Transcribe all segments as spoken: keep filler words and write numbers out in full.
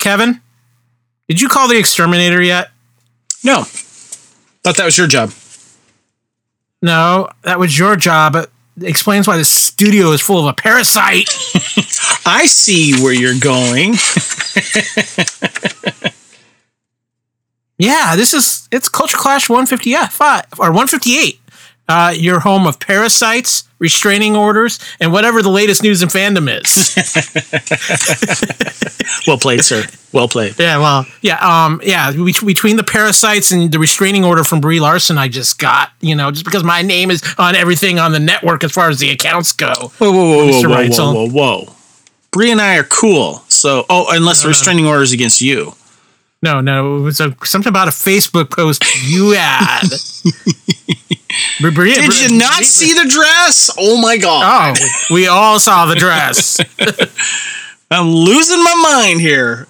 Kevin, did you call the exterminator yet? No. Thought that was your job. No, that was your job. It explains why the studio is full of a parasite. I see where you're going. Yeah, this is, it's Culture Clash one fifty-five, or one fifty-eight. Uh, your home of parasites, restraining orders, and whatever the latest news in fandom is. Well played, sir. Well played. Yeah, well, yeah, um, yeah. Between the parasites and the restraining order from Brie Larson, I just got, you know, just because my name is on everything on the network as far as the accounts go. Whoa, whoa, whoa, whoa, whoa, whoa, whoa, whoa. Brie and I are cool. So, oh, unless the restraining order is against you. No, no, it was a, something about a Facebook post you had. Brie, Brie, Did Brie, you not Brie, see the dress? Oh my God. Oh, we all saw the dress. I'm losing my mind here.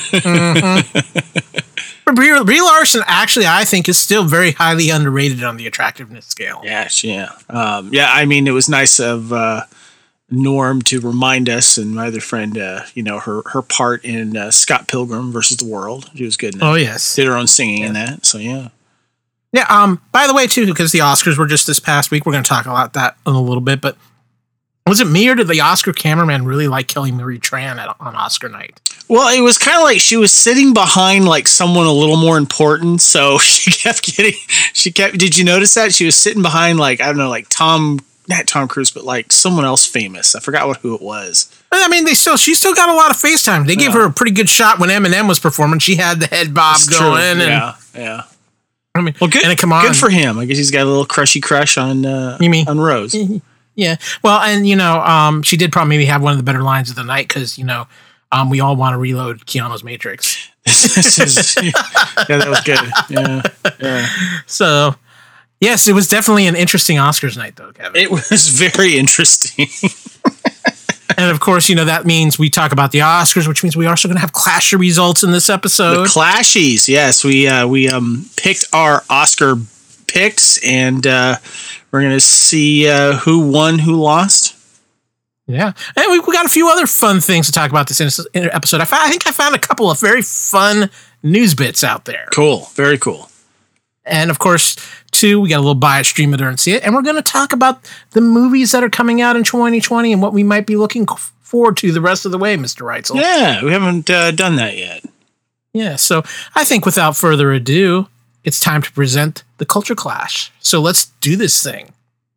mm-hmm. Brie, Brie Larson, actually, I think, is still very highly underrated on the attractiveness scale. Yeah, yeah. Um, yeah, I mean, it was nice of uh, Norm to remind us, and my other friend, uh, you know, her her part in uh, Scott Pilgrim versus the World. She was good in that. Oh, yes. Did her own singing yeah. in that, so yeah. Yeah, um, by the way, too, because the Oscars were just this past week, we're going to talk about that in a little bit, but was it me or did the Oscar cameraman really like Kelly Marie Tran at, on Oscar night? Well, it was kind of like she was sitting behind like someone a little more important, so she kept getting, she kept, did you notice that? She was sitting behind like, I don't know, like Tom, not Tom Cruise, but like someone else famous. I forgot what who it was. I mean, they still, she still got a lot of FaceTime. They gave yeah. her a pretty good shot when Eminem was performing. She had the head bob It's going. True. And, yeah, yeah. I mean, well, good, and come on. Good for him. I guess he's got a little crushy crush on uh, you mean, on Rose. Yeah. Well, and, you know, um, she did probably maybe have one of the better lines of the night because, you know, um, we all want to reload Keanu's Matrix. this is, yeah, that was good. Yeah, yeah. So, yes, it was definitely an interesting Oscars night, though, Kevin. It was very interesting. And, of course, you know, that means we talk about the Oscars, which means we are also going to have Clasher results in this episode. The Clashies, yes. We uh, we um, picked our Oscar picks, and uh, we're going to see uh, who won, who lost. Yeah. And we, we got a few other fun things to talk about this in- in episode. I, found, I think I found a couple of very fun news bits out there. Cool. Very cool. And, of course, two, we got a little buy it, stream it, or see it. And we're going to talk about the movies that are coming out in twenty twenty and what we might be looking forward to the rest of the way, Mister Reitzel. Yeah, we haven't uh, done that yet. Yeah, so I think without further ado, it's time to present the Culture Clash. So let's do this thing.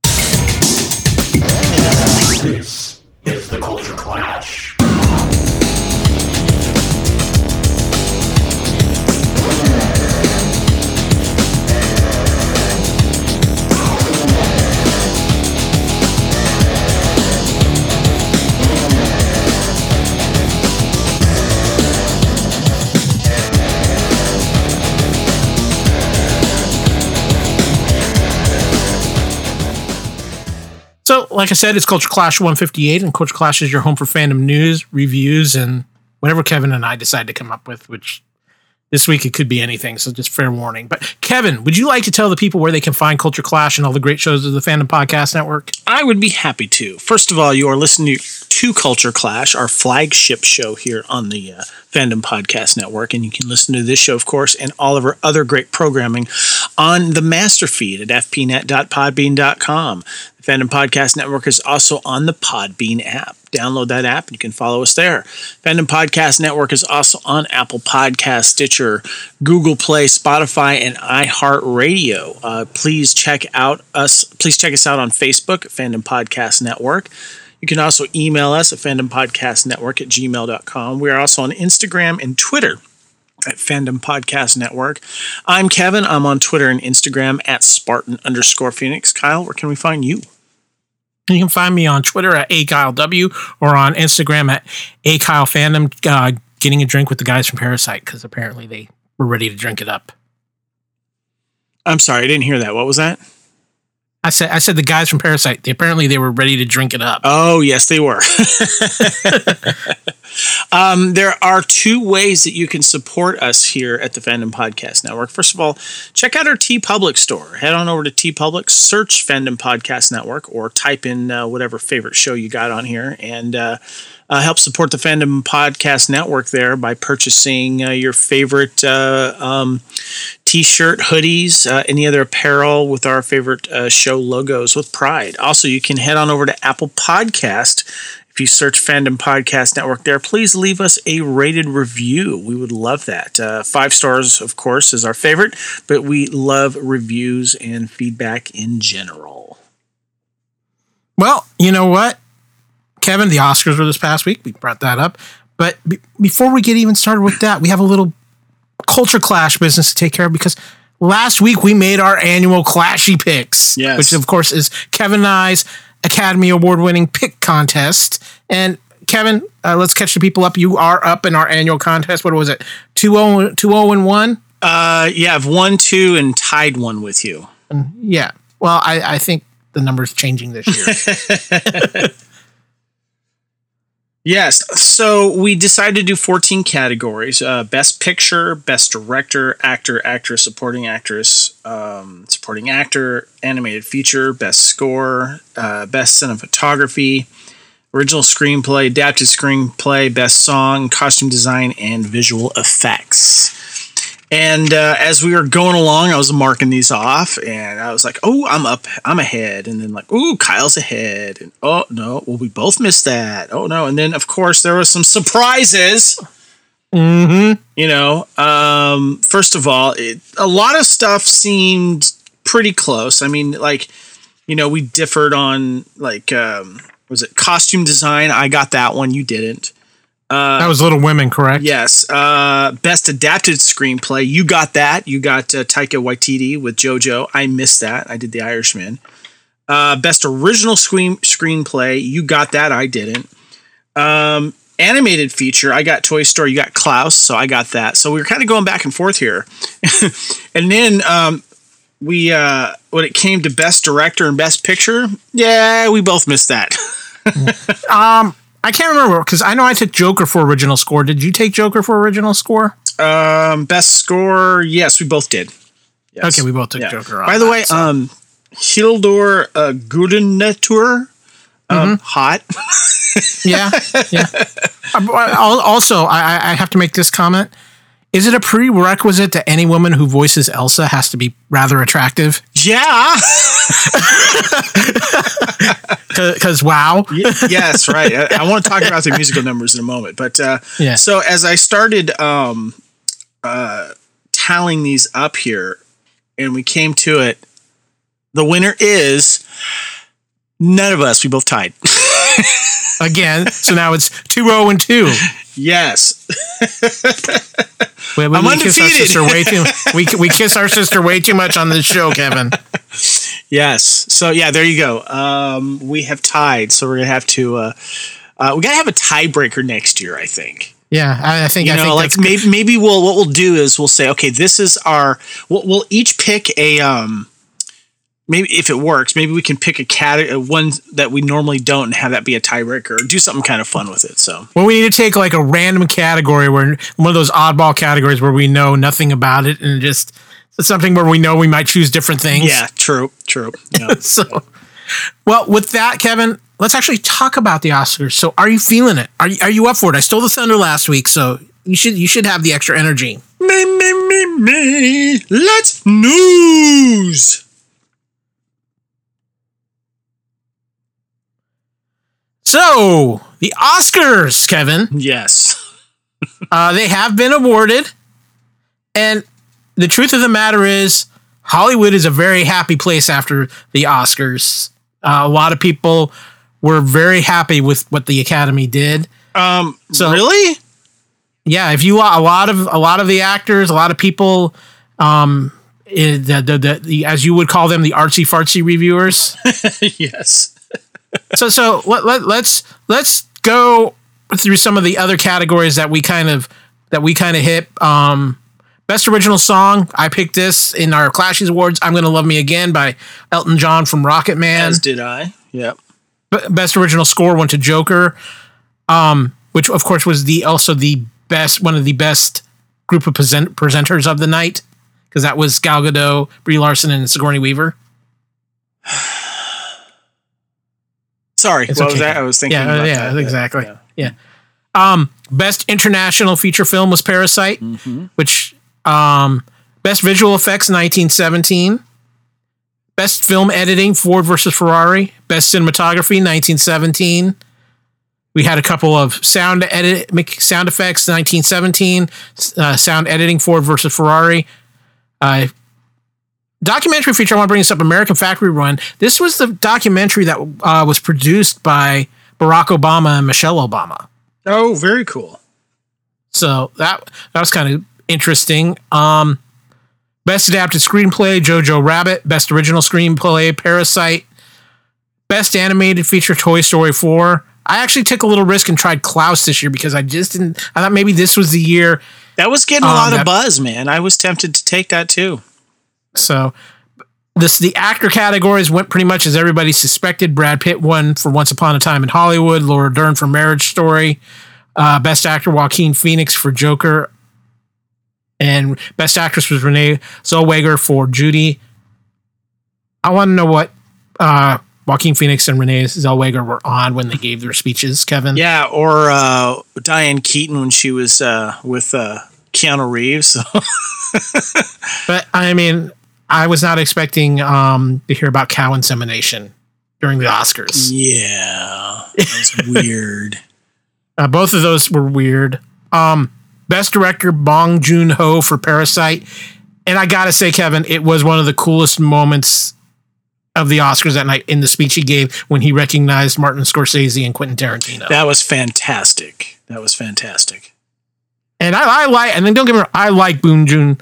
This is the Culture Clash. So, like I said, it's Culture Clash one fifty-eight, and Culture Clash is your home for fandom news, reviews, and whatever Kevin and I decide to come up with, which this week it could be anything, so just fair warning. But, Kevin, would you like to tell the people where they can find Culture Clash and all the great shows of the Fandom Podcast Network? I would be happy to. First of all, you are listening to Culture Clash, our flagship show here on the uh, Fandom Podcast Network, and you can listen to this show, of course, and all of our other great programming on the master feed at f p net dot podbean dot com. The Fandom Podcast Network is also on the Podbean app. Download that app and you can follow us there. Fandom Podcast Network is also on Apple Podcasts, Stitcher, Google Play, Spotify, and iHeartRadio. Uh, please check out us. Please check us out on Facebook, Fandom Podcast Network. You can also email us at fandompodcastnetwork at gmail dot com. We are also on Instagram and Twitter at Fandom Podcast Network. I'm Kevin. I'm on Twitter and Instagram at Spartan underscore Phoenix. Kyle, where can we find you? You can find me on Twitter at A Kyle W or on Instagram at A Kyle Fandom, uh, getting a drink with the guys from Parasite because apparently they were ready to drink it up. I'm sorry, I didn't hear that. What was that? I said I said the guys from Parasite. They, apparently, they were ready to drink it up. Oh, yes, they were. um, there are two ways that you can support us here at the Fandom Podcast Network. First of all, check out our TeePublic store. Head on over to TeePublic, search Fandom Podcast Network, or type in uh, whatever favorite show you got on here, and uh, uh, help support the Fandom Podcast Network there by purchasing uh, your favorite uh, um, T-shirt, hoodies, uh, any other apparel with our favorite uh, show logos with pride. Also, you can head on over to Apple Podcast. If you search Fandom Podcast Network there, please leave us a rated review. We would love that. Uh, five stars, of course, is our favorite, but we love reviews and feedback in general. Well, you know what, Kevin, the Oscars were this past week. We brought that up. But b- before we get even started with that, we have a little culture clash business to take care of, because last week we made our annual Clashy Picks, yes. which of course is Kevin and I's Academy Award winning pick contest. And Kevin, uh, let's catch the people up. You are up in our annual contest. What was it? two oh and one? Uh, yeah, I've won two and tied one with you. And yeah. Well, I, I think the number's changing this year. Yes, so we decided to do fourteen categories: uh, best picture, best director, actor, actress, supporting actress, um, supporting actor, animated feature, best score, uh, best cinematography, original screenplay, adapted screenplay, best song, costume design, and visual effects. And uh, as we were going along, I was marking these off, and I was like, "Oh, I'm up, I'm ahead," and then like, "Oh, Kyle's ahead," and "Oh no, well, we both missed that." Oh no, and then of course there were some surprises. Mm-hmm. You know, um, first of all, it, a lot of stuff seemed pretty close. I mean, like, you know, we differed on like, um, was it costume design? I got that one, you didn't. Uh, that was Little Women, correct? Yes. Uh, best adapted screenplay. You got that. You got uh, Taika Waititi with JoJo. I missed that. I did The Irishman. Uh, best original screen screenplay. You got that. I didn't. Um, animated feature. I got Toy Story. You got Klaus. So I got that. So we were kind of going back and forth here. And then um, we, uh, when it came to best director and best picture, yeah, we both missed that. um. I can't remember, because I know I took Joker for original score. Did you take Joker for original score? Um, best score, yes, we both did. Yes. Okay, we both took yeah. Joker. By the that, way, so. um, Hildur uh, Guðnadóttir, um, mm-hmm. hot. yeah, yeah. Also, I, I have to make this comment. Is it a prerequisite that any woman who voices Elsa has to be rather attractive? Yeah. Because wow. y- yes, right. I, I want to talk about the musical numbers in a moment. But uh, yeah. So as I started um, uh, tallying these up here, and we came to it, the winner is none of us. We both tied. Again. So now it's two oh and two. Yes. we, we, I'm we undefeated. Kiss our sister way too, we, we kiss our sister way too much on this show, Kevin. Yes. So, yeah, there you go. Um, we have tied. So, we're going to have to, uh, uh, we got to have a tiebreaker next year, I think. Yeah, I, I think, you I know, think like maybe, maybe we'll, what we'll do is we'll say, okay, this is our, we'll, we'll each pick a, um, maybe if it works, maybe we can pick a cat, one that we normally don't, and have that be a tiebreaker, or do something kind of fun with it. So, well, we need to take like a random category, where one of those oddball categories where we know nothing about it, and just something where we know we might choose different things. Yeah, true, true. Yeah. So, well, with that, Kevin, let's actually talk about the Oscars. So, are you feeling it? Are you, are you up for it? I stole the thunder last week, so you should you should have the extra energy. Me me me me. Let's news. So, the Oscars, Kevin. Yes. uh, they have been awarded. And the truth of the matter is, Hollywood is a very happy place after the Oscars. Uh, a lot of people were very happy with what the Academy did. Um, so, really? Yeah, if you a lot of a lot of the actors, a lot of people, um, the, the, the, the as you would call them, the artsy fartsy reviewers. Yes. so so let, let, let's let's go through some of the other categories that we kind of that we kind of hit. Um, Best Original Song, I picked this in our Clashies Awards. I'm Gonna Love Me Again by Elton John from Rocket Man. As did I. Yep. B- Best Original Score went to Joker, um, which of course was the also the best one of the best group of present- presenters of the night, because that was Gal Gadot, Brie Larson, and Sigourney Weaver. Sorry, It's what okay. was that? I was thinking Yeah, about yeah, that. exactly. Yeah. Yeah. Um, best international feature film was Parasite, Mm-hmm. which um, best visual effects nineteen seventeen. Best film editing Ford versus Ferrari. Best cinematography nineteen seventeen. We had a couple of sound edit make sound effects nineteen seventeen. Uh, sound editing Ford versus Ferrari. Uh, documentary feature. I want to bring this up. American Factory Run. This was the documentary that uh, was produced by Barack Obama and Michelle Obama. Oh, very cool. So that that was kind of interesting. Um, best adapted screenplay, Jojo Rabbit. Best original screenplay, Parasite. Best animated feature, Toy Story four. I actually took a little risk and tried Klaus this year because I just didn't. I thought maybe this was the year. That was getting a Um, lot of that- buzz, man. I was tempted to take that too. So this the actor categories went pretty much as everybody suspected. Brad Pitt won for Once Upon a Time in Hollywood. Laura Dern for Marriage Story. Uh, best actor Joaquin Phoenix for Joker. And best actress was Renee Zellweger for Judy. I want to know what uh, Joaquin Phoenix and Renee Zellweger were on when they gave their speeches, Kevin. Yeah, or uh, Diane Keaton when she was uh, with uh, Keanu Reeves. But I mean, I was not expecting um, to hear about cow insemination during the Oscars. Yeah, that was weird. Uh, both of those were weird. Um, best director Bong Joon-ho for Parasite. And I gotta say, Kevin, it was one of the coolest moments of the Oscars that night in the speech he gave when he recognized Martin Scorsese and Quentin Tarantino. That was fantastic. That was fantastic. And I, I like, and then don't get me wrong, I like Bong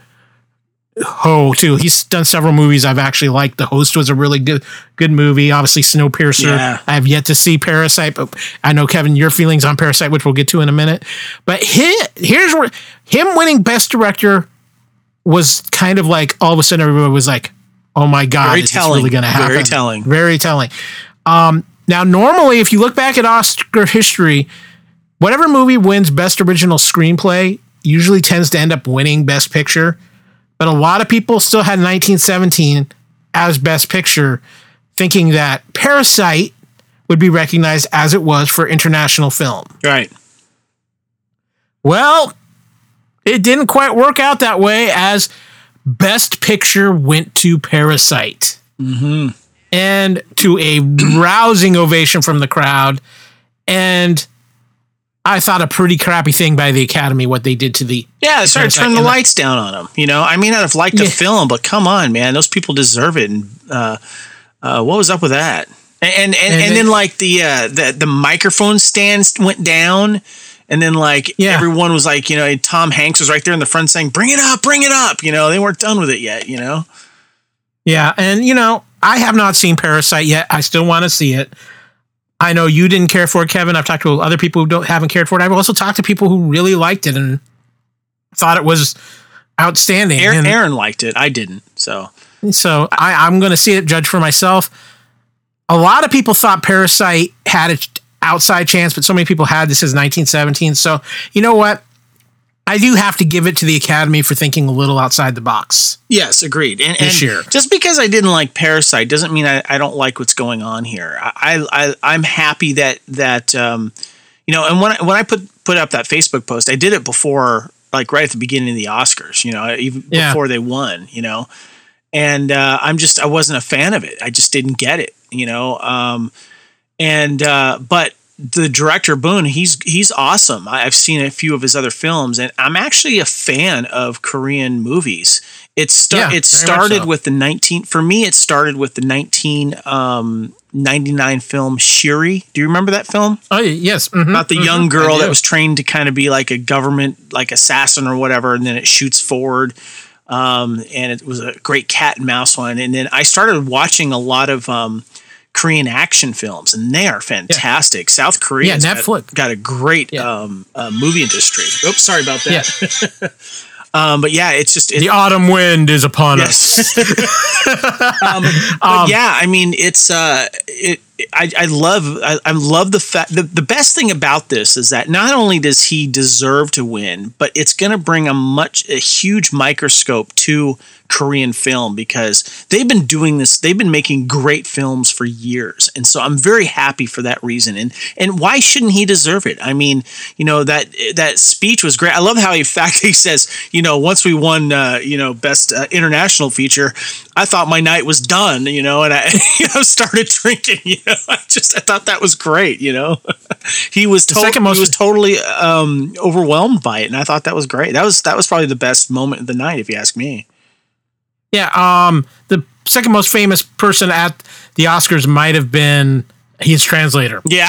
Joon-ho too. He's done several movies I've actually liked. The Host was a really good good movie. Obviously, Snowpiercer. Yeah. I have yet to see Parasite, but I know, Kevin, your feelings on Parasite, which we'll get to in a minute. But he, here's where him winning Best Director was kind of like all of a sudden everybody was like, "Oh my God, Very is telling. this really going to happen?" Very telling. Very telling. Um, now, normally, if you look back at Oscar history, whatever movie wins Best Original Screenplay usually tends to end up winning Best Picture. But a lot of people still had nineteen seventeen as Best Picture, thinking that Parasite would be recognized as it was for international film. Right. Well, it didn't quite work out that way, as Best Picture went to Parasite. Mm-hmm. And to a rousing ovation from the crowd. And I thought a pretty crappy thing by the Academy, what they did to the... Yeah, they started Parasite. turning the And lights down on them. You know, I mean, I'd have liked the Yeah. film, but come on, man, those people deserve it. And uh, uh, what was up with that? And and, and, And and they- then like the uh, the the microphone stands went down, and then like Yeah. everyone was like, you know, Tom Hanks was right there in the front saying, "Bring it up, bring it up." You know, they weren't done with it yet. You know. Yeah, and you know, I have not seen Parasite yet. I still want to see it. I know you didn't care for it, Kevin. I've talked to other people who don't haven't cared for it. I've also talked to people who really liked it and thought it was outstanding. Aaron, And Aaron liked it. I didn't. So so I, I'm going to see it, judge for myself. A lot of people thought Parasite had an outside chance, but so many people had this as nineteen seventeen. So you know what? I do have to give it to the Academy for thinking a little outside the box. yes, agreed. And, This and year. just because I didn't like Parasite doesn't mean I, I don't like what's going on here. I, I I'm happy that that um, you know. And when I, when I put put up that Facebook post, I did it before, like right at the beginning of the Oscars. You know, even Yeah. before they won. You know, and uh, I'm just I wasn't a fan of it. I just didn't get it. You know, um, and uh, but. The director Boone, he's he's awesome. I- I've seen a few of his other films, and I'm actually a fan of Korean movies. It sta- Yeah, it very much started so. with the nineteen for me. It started with the nineteen ninety-nine film Shiri. Do you remember that film Oh yes, mhm, about the mhm, young I girl do. that was trained to kind of be like a government like assassin or whatever, and then it shoots forward. Um, and it was a great cat and mouse one. And then I started watching a lot of um, Korean action films, and they are fantastic. South Korea, Yeah, Netflix. got, got a great Yeah. um, uh, movie industry. Oops, sorry about that. Um, but yeah, it's just it, the autumn wind is upon yes. us. um, but um, yeah, I mean, it's uh, it. I, I love I, I love the fact the, the best thing about this is that not only does he deserve to win, but it's going to bring a much a huge microscope to Korean film, because they've been doing this, they've been making great films for years, and so I'm very happy for that reason. And and why shouldn't he deserve it? I mean, you know, that that speech was great. I love how in fact he says, you know, once we won, uh, you know, best uh, international feature, I thought my night was done, you know, and I you know started drinking. You know, I just I thought that was great. You know, he was to- he was totally um, overwhelmed by it, and I thought that was great. That was that was probably the best moment of the night, if you ask me. Yeah, um, the second most famous person at the Oscars might have been his translator. Yeah.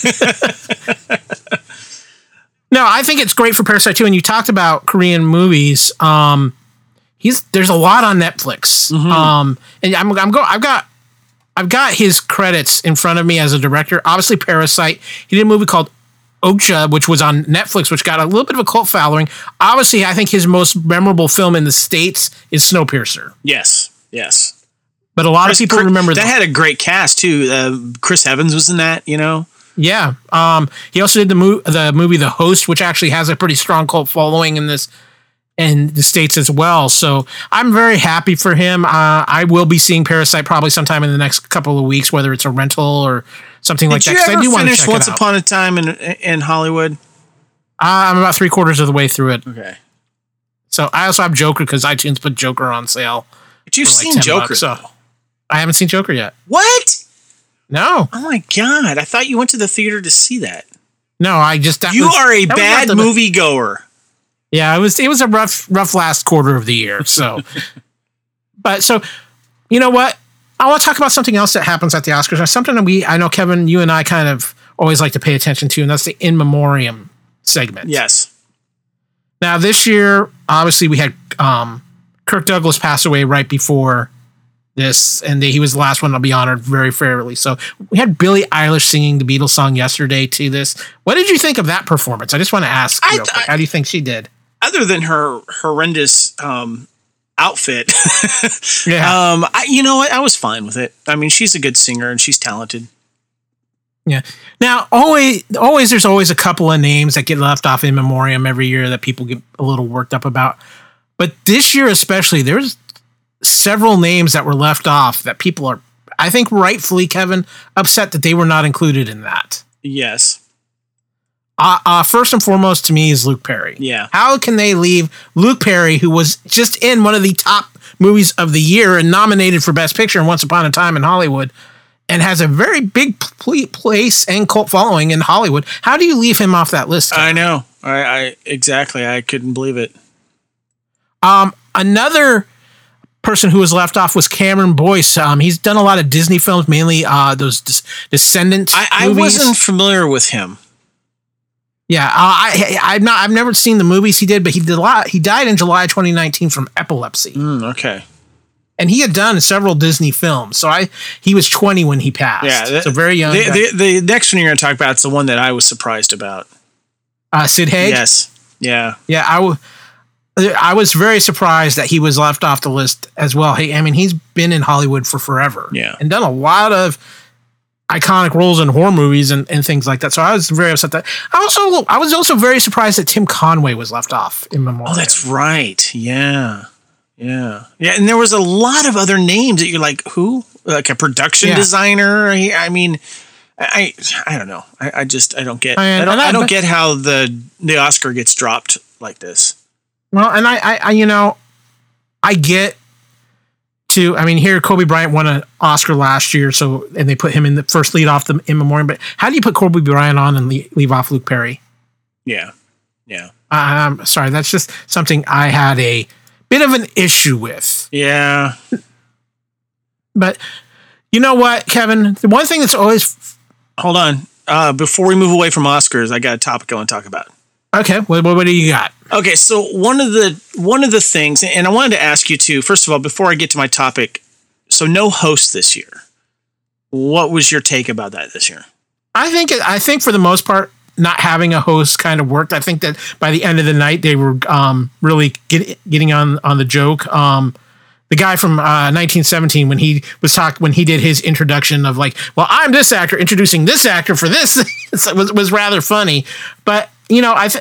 No, I think it's great for Parasite too. And you talked about Korean movies. Um, he's there's a lot on Netflix. Mm-hmm. Um, and I'm I'm go I've got I've got his credits in front of me as a director. Obviously, Parasite. He did a movie called Okja, which was on Netflix, which got a little bit of a cult following. Obviously, I think his most memorable film in the States is Snowpiercer. Yes, yes. But a lot Chris, of people Chris, remember that. that. Had a great cast, too. Uh, Chris Evans was in that, you know? Yeah. Um, he also did the, mo- the movie The Host, which actually has a pretty strong cult following in this in the States as well. So I'm very happy for him. Uh, I will be seeing Parasite probably sometime in the next couple of weeks, whether it's a rental or something Did like that. Did you ever I do finish check Once Upon a Time in in Hollywood? Uh, I'm about three quarters of the way through it. Okay. So I also have Joker because iTunes put Joker on sale. But you've like seen Joker, bucks, so I haven't seen Joker yet. What? No. Oh my God! I thought you went to the theater to see that. No, I just that you was, are a bad movie goer. Yeah, it was it was a rough rough last quarter of the year. So, but so you know what? I want to talk about something else that happens at the Oscars. Or something that we I know Kevin, you and I kind of always like to pay attention to, and that's the in memoriam segment. Yes. Now this year, obviously, we had um, Kirk Douglas pass away right before this, and he was the last one to be honored very fairly. So we had Billie Eilish singing the Beatles song yesterday to this. What did you think of that performance? I just want to ask you, th- how do you think she did? Other than her horrendous um, outfit, yeah, um, I, you know what? I was fine with it. I mean, she's a good singer and she's talented. Yeah. Now, always, always, there's always a couple of names that get left off in memoriam every year that people get a little worked up about. But this year, especially, there's several names that were left off that people are, I think, rightfully, Kevin, upset that they were not included in that. Yes. Uh, uh, first and foremost, to me, is Luke Perry. Yeah. How can they leave Luke Perry, who was just in one of the top movies of the year and nominated for Best Picture in Once Upon a Time in Hollywood, and has a very big pl- place and cult following in Hollywood? How do you leave him off that list, Kevin? I know. I, I exactly. I couldn't believe it. Um, another person who was left off was Cameron Boyce. Um, he's done a lot of Disney films, mainly uh, those Des- Descendant I, I movies. wasn't familiar with him. Yeah, uh, I, I, I've not. I've never seen the movies he did, but he did a lot. He died in July twenty nineteen from epilepsy. Mm, okay. And he had done several Disney films. So I, he was twenty when he passed. Yeah, the, so very young. The, the, the next one you're going to talk about is the one that I was surprised about. Uh, Sid Haig. Yes. Yeah. Yeah, I, w- I was very surprised that he was left off the list as well. He, I mean, he's been in Hollywood for forever. Yeah. And done a lot of iconic roles in horror movies and, and things like that. So I was very upset that I also I was also very surprised that Tim Conway was left off in memoriam. Oh, that's right. Yeah. Yeah. Yeah. And there was a lot of other names that you're like, who? Like a production yeah. designer. I, I mean, I I don't know. I, I just I don't get I, I don't I, I don't get how the the Oscar gets dropped like this. Well, and I, I, I you know, I get to. I mean, here Kobe Bryant won an Oscar last year, so and they put him in the first lead off the in memoriam. But how do you put Kobe Bryant on and leave, leave off Luke Perry? Yeah. Yeah. I'm sorry. That's just something I had a bit of an issue with. Yeah. But you know what, Kevin? The one thing that's always hold on. Uh, before we move away from Oscars, I got a topic I want to talk about. Okay, what, what do you got? Okay, so one of the one of the things, and I wanted to ask you too. First of all, before I get to my topic, so no host this year. What was your take about that this year? I think I think for the most part, not having a host kind of worked. I think that by the end of the night, they were um, really get, getting on on the joke. Um, the guy from uh, nineteen seventeen, when he was talk when he did his introduction of like, well, I'm this actor introducing this actor for this, it was was rather funny. But you know, I th-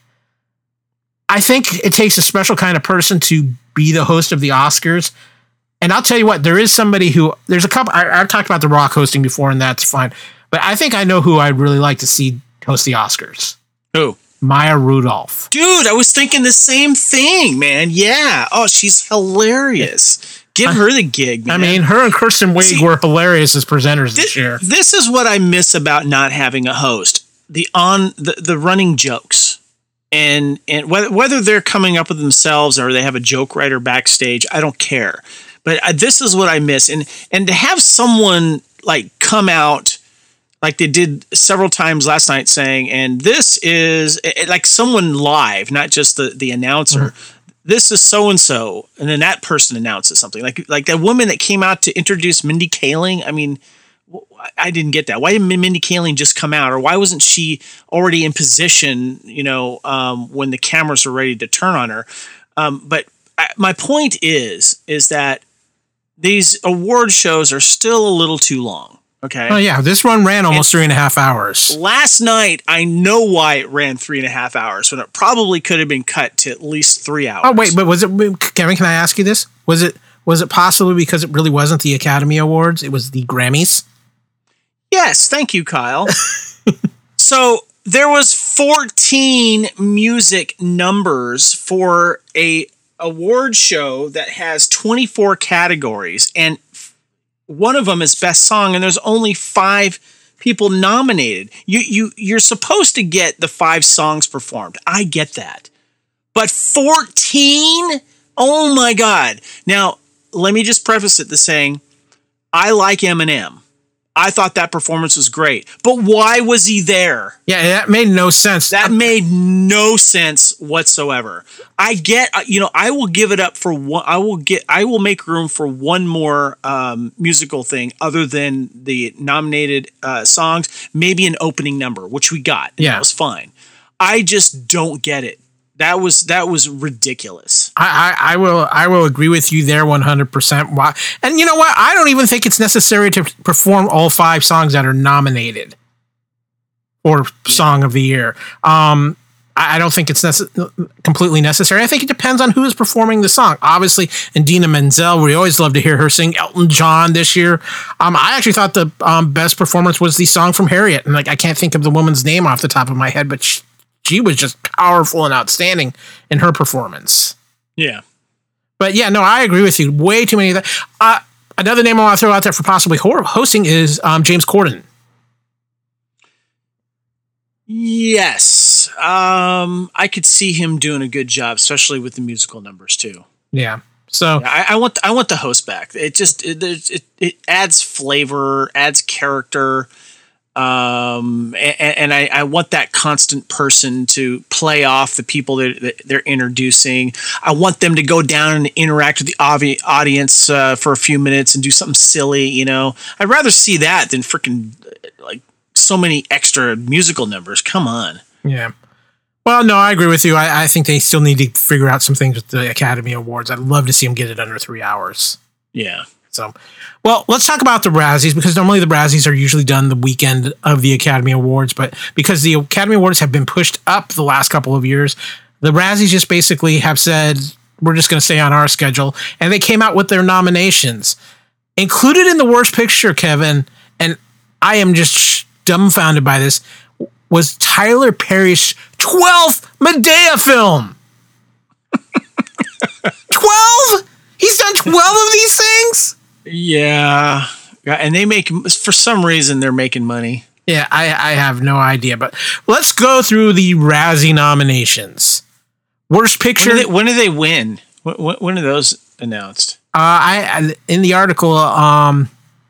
I think it takes a special kind of person to be the host of the Oscars. And I'll tell you what, there is somebody who there's a couple. I, I've talked about The Rock hosting before, and that's fine. But I think I know who I'd really like to see host the Oscars. Who? Maya Rudolph. Dude, I was thinking the same thing, man. Yeah. Oh, she's hilarious. Give I, her the gig, man. I mean, her and Kirsten Wiig See, were hilarious as presenters this, this year. This is what I miss about not having a host. The on the, the running jokes. And and whether, whether they're coming up with themselves or they have a joke writer backstage, I don't care. But I, this is what I miss. And and to have someone like come out like they did several times last night saying, and this is it, like someone live, not just the, the announcer. Mm-hmm. This is so-and-so. And then that person announces something like, like that woman that came out to introduce Mindy Kaling. I mean, I didn't get that. Why didn't Mindy Kaling just come out? Or why wasn't she already in position, you know, um, when the cameras were ready to turn on her? Um, but I, my point is, is that these award shows are still a little too long. Okay. Oh yeah, this one ran almost and three and a half hours. Last night, I know why it ran three and a half hours when it probably could have been cut to at least three hours. Oh wait, but was it, Kevin? Can I ask you this? Was it was it possibly because it really wasn't the Academy Awards? It was the Grammys. Yes, thank you, Kyle. So there was fourteen music numbers for a award show that has twenty-four categories, and one of them is best song, and there's only five people nominated. You you you're supposed to get the five songs performed. I get that. But fourteen? Oh my God. Now, let me just preface it to saying I like Eminem. I thought that performance was great. But why was he there? Yeah, that made no sense. That made no sense whatsoever. I get, you know, I will give it up for one. I will get, I will make room for one more um, musical thing other than the nominated uh, songs, maybe an opening number, which we got. And yeah. That was fine. I just don't get it. That was that was ridiculous. I, I, I will I will agree with you there one hundred percent. Why? And you know what? I don't even think it's necessary to perform all five songs that are nominated or Song of the Year. Um, I, I don't think it's nece- completely necessary. I think it depends on who is performing the song. Obviously, Idina Menzel, we always love to hear her sing. Elton John this year. Um, I actually thought the um, best performance was the song from Harriet, and like I can't think of the woman's name off the top of my head, but. She, She was just powerful and outstanding in her performance. Yeah. But yeah, no, I agree with you. Way too many of that. Uh, another name I want to throw out there for possibly hosting is um, James Corden. Yes. Um, I could see him doing a good job, especially with the musical numbers too. Yeah. So yeah, I, I want I want the host back. It just it, it it adds flavor, adds character. Um, and, and I, I want that constant person to play off the people that, that they're introducing. I want them to go down and interact with the avi- audience uh, for a few minutes and do something silly. You know, I'd rather see that than freaking like so many extra musical numbers. Come on. Yeah. Well, no, I agree with you. I, I think they still need to figure out some things with the Academy Awards. I'd love to see them get it under three hours. Yeah. So, well, let's talk about the Razzies, because normally the Razzies are usually done the weekend of the Academy Awards, but because the Academy Awards have been pushed up the last couple of years, the Razzies just basically have said, we're just going to stay on our schedule, and they came out with their nominations. Included in the Worst Picture, Kevin, and I am just dumbfounded by this, was Tyler Perry's twelfth Medea film. twelve? He's done twelve of these things? Yeah. And they make, for some reason, they're making money. Yeah, I, I have no idea. But let's go through the Razzie nominations. Worst Picture. When do they, when do they win? When, when are those announced? Uh, I in the article, um,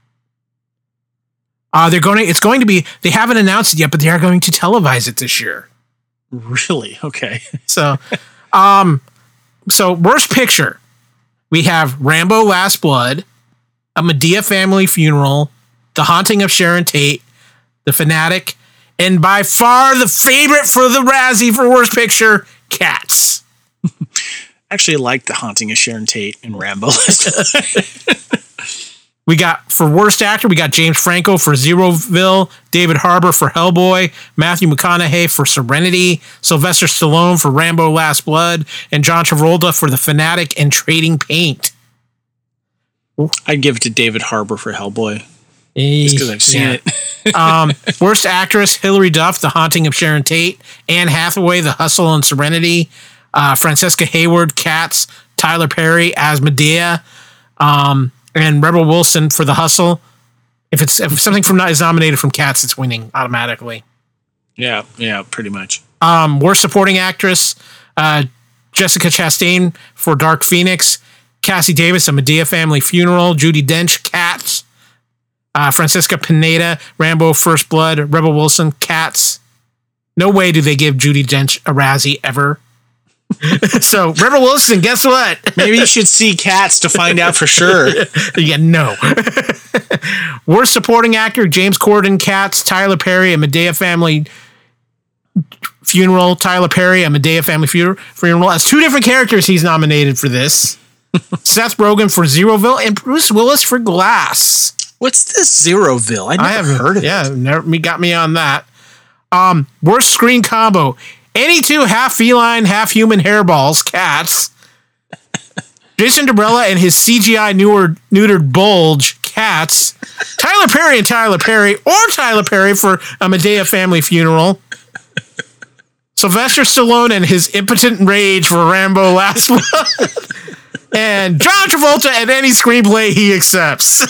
uh, they're going to, it's going to be, they haven't announced it yet, but they are going to televise it this year. Really? Okay. So, um, so Worst Picture. We have Rambo: Last Blood, A Medea Family Funeral, The Haunting of Sharon Tate, The Fanatic, And by far the favorite for the Razzie for Worst Picture, Cats. I actually like The Haunting of Sharon Tate and Rambo. We got, for Worst Actor, we got James Franco for Zeroville, David Harbour for Hellboy, Matthew McConaughey for Serenity, Sylvester Stallone for Rambo Last Blood, and John Travolta for The Fanatic and Trading Paint. I'd give it to David Harbour for Hellboy. Just because I've seen yeah. it. um, Worst Actress, Hilary Duff, The Haunting of Sharon Tate, Anne Hathaway, The Hustle and Serenity, uh, Francesca Hayward, Cats, Tyler Perry as Medea, um, and Rebel Wilson for The Hustle. If it's if something from is nominated from Cats, it's winning automatically. Yeah, yeah, pretty much. Um, Worst Supporting Actress, uh, Jessica Chastain for Dark Phoenix, Cassie Davis, A Medea Family Funeral, Judi Dench, Cats, uh, Francisca Pineda, Rambo First Blood, Rebel Wilson, Cats. No way do they give Judi Dench a Razzie ever. So, Rebel Wilson, guess what? Maybe you should see Cats to find out for sure. Yeah, no. Worst Supporting Actor, James Corden, Cats, Tyler Perry, A Medea Family Funeral, Tyler Perry, A Medea Family Funeral. As two different characters he's nominated for this. Seth Rogen for Zeroville and Bruce Willis for Glass. What's this Zeroville? I never I haven't heard of yeah, it. Yeah, never me got me on that. Um, worst screen combo. Any two half feline, half human hairballs, Cats. Jason Derulo and his C G I neutered, neutered bulge, Cats. Tyler Perry and Tyler Perry, or Tyler Perry for A Medea Family Funeral. Sylvester Stallone and his impotent rage for Rambo Last Blood. And John Travolta and any screenplay he accepts.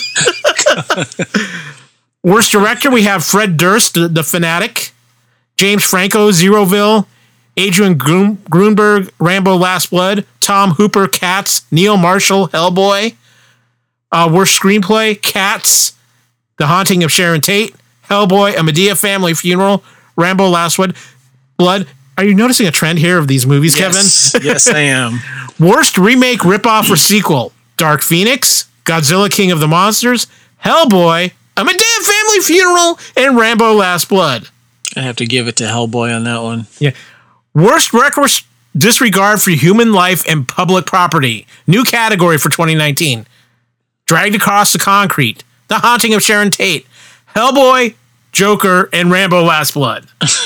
Worst director, we have Fred Durst, the, the Fanatic. James Franco, Zeroville. Adrian Grun- Grunberg, Rambo Last Blood. Tom Hooper, Cats. Neil Marshall, Hellboy. Uh, worst screenplay, Cats. The Haunting of Sharon Tate. Hellboy, A Medea Family Funeral. Rambo Last Blood. Blood. Are you noticing a trend here of these movies, yes. Kevin? Yes, I am. Worst remake, ripoff, or sequel: Dark Phoenix, Godzilla King of the Monsters, Hellboy, A Medea Family Funeral, and Rambo Last Blood. I have to give it to Hellboy on that one. Yeah. Worst reckless disregard for human life and public property. New category for twenty nineteen. Dragged Across the Concrete, The Haunting of Sharon Tate, Hellboy, Joker, and Rambo Last Blood.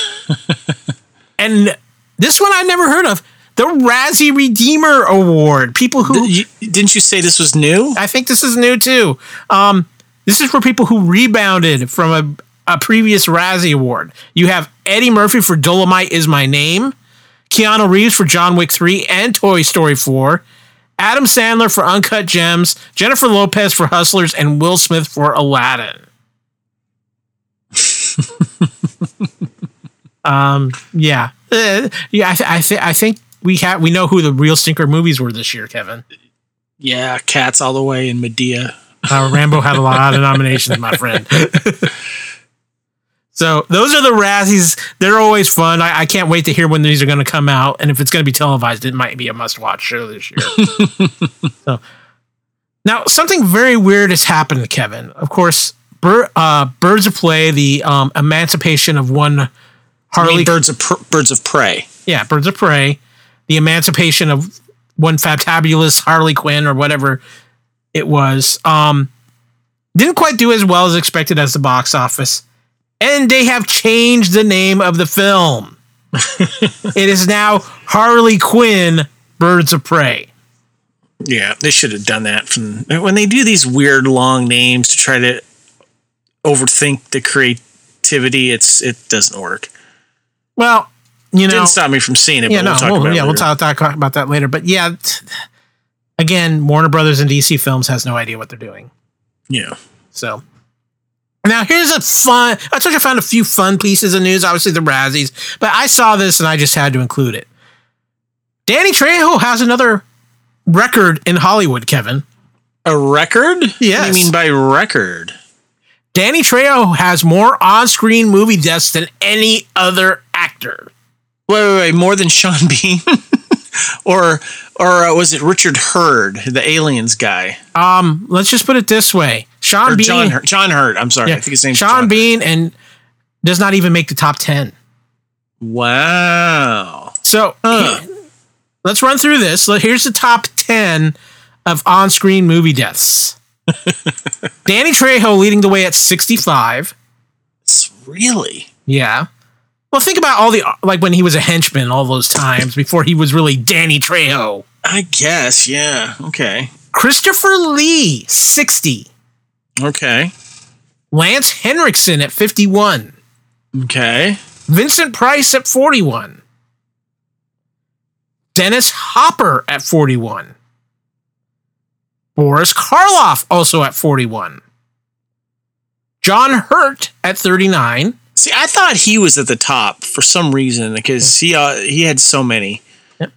And this one I never heard of. The Razzie Redeemer Award. People who... Did you, didn't you say this was new? I think this is new too. Um, this is for people who rebounded from a, a previous Razzie Award. You have Eddie Murphy for Dolomite Is My Name, Keanu Reeves for John Wick three and Toy Story four, Adam Sandler for Uncut Gems, Jennifer Lopez for Hustlers, and Will Smith for Aladdin. um, yeah. Uh, yeah, I, th- I, th- I think we have we know who the real stinker movies were this year, Kevin. Yeah, Cats all the way and Medea. Uh, Rambo had a lot of nominations, my friend. So those are the Razzies. They're always fun. I, I can't wait to hear when these are going to come out, and if it's going to be televised, it might be a must-watch show this year. So now something very weird has happened, Kevin. Of course, Bir- uh, Birds of Prey, the um, emancipation of one Harley. You mean birds of pr- birds of prey. Yeah, Birds of Prey, the emancipation of one fantabulous Harley Quinn or whatever it was, um, didn't quite do as well as expected as the box office. And they have changed the name of the film. It is now Harley Quinn, Birds of Prey. Yeah, they should have done that from when they do these weird long names to try to overthink the creativity. It's it doesn't work. Well, you know, didn't stop me from seeing it. Yeah, but no, we'll talk we'll, about yeah, it we'll later. talk, talk about that later. But yeah, t- again, Warner Brothers and D C Films has no idea what they're doing. Yeah. So now here's a fun. I told you I found a few fun pieces of news. Obviously the Razzies, but I saw this and I just had to include it. Danny Trejo has another record in Hollywood, Kevin. A record? Yes. What do you mean by record? Danny Trejo has more on-screen movie deaths than any other actor. Wait, wait, wait. More than Sean Bean? or or uh, was it Richard Hurd, the Aliens guy? Um, let's just put it this way: Sean Or Bean, John Hurt. John Hurt. I'm sorry. yeah, I think his name's Sean John Bean, and Does not even make the top ten. Wow. So Huh. let's run through this. So here's the top ten of on-screen movie deaths. Danny Trejo leading the way at sixty-five. It's really? Yeah. Well, think about all the, like when he was a henchman all those times before he was really Danny Trejo. I guess, yeah. Okay. Christopher Lee, sixty. Okay. Lance Henriksen at fifty-one. Okay. Vincent Price at forty-one. Dennis Hopper at forty-one. Boris Karloff also at forty-one. John Hurt at thirty-nine. See, I thought he was at the top for some reason because he uh, he had so many. Yep.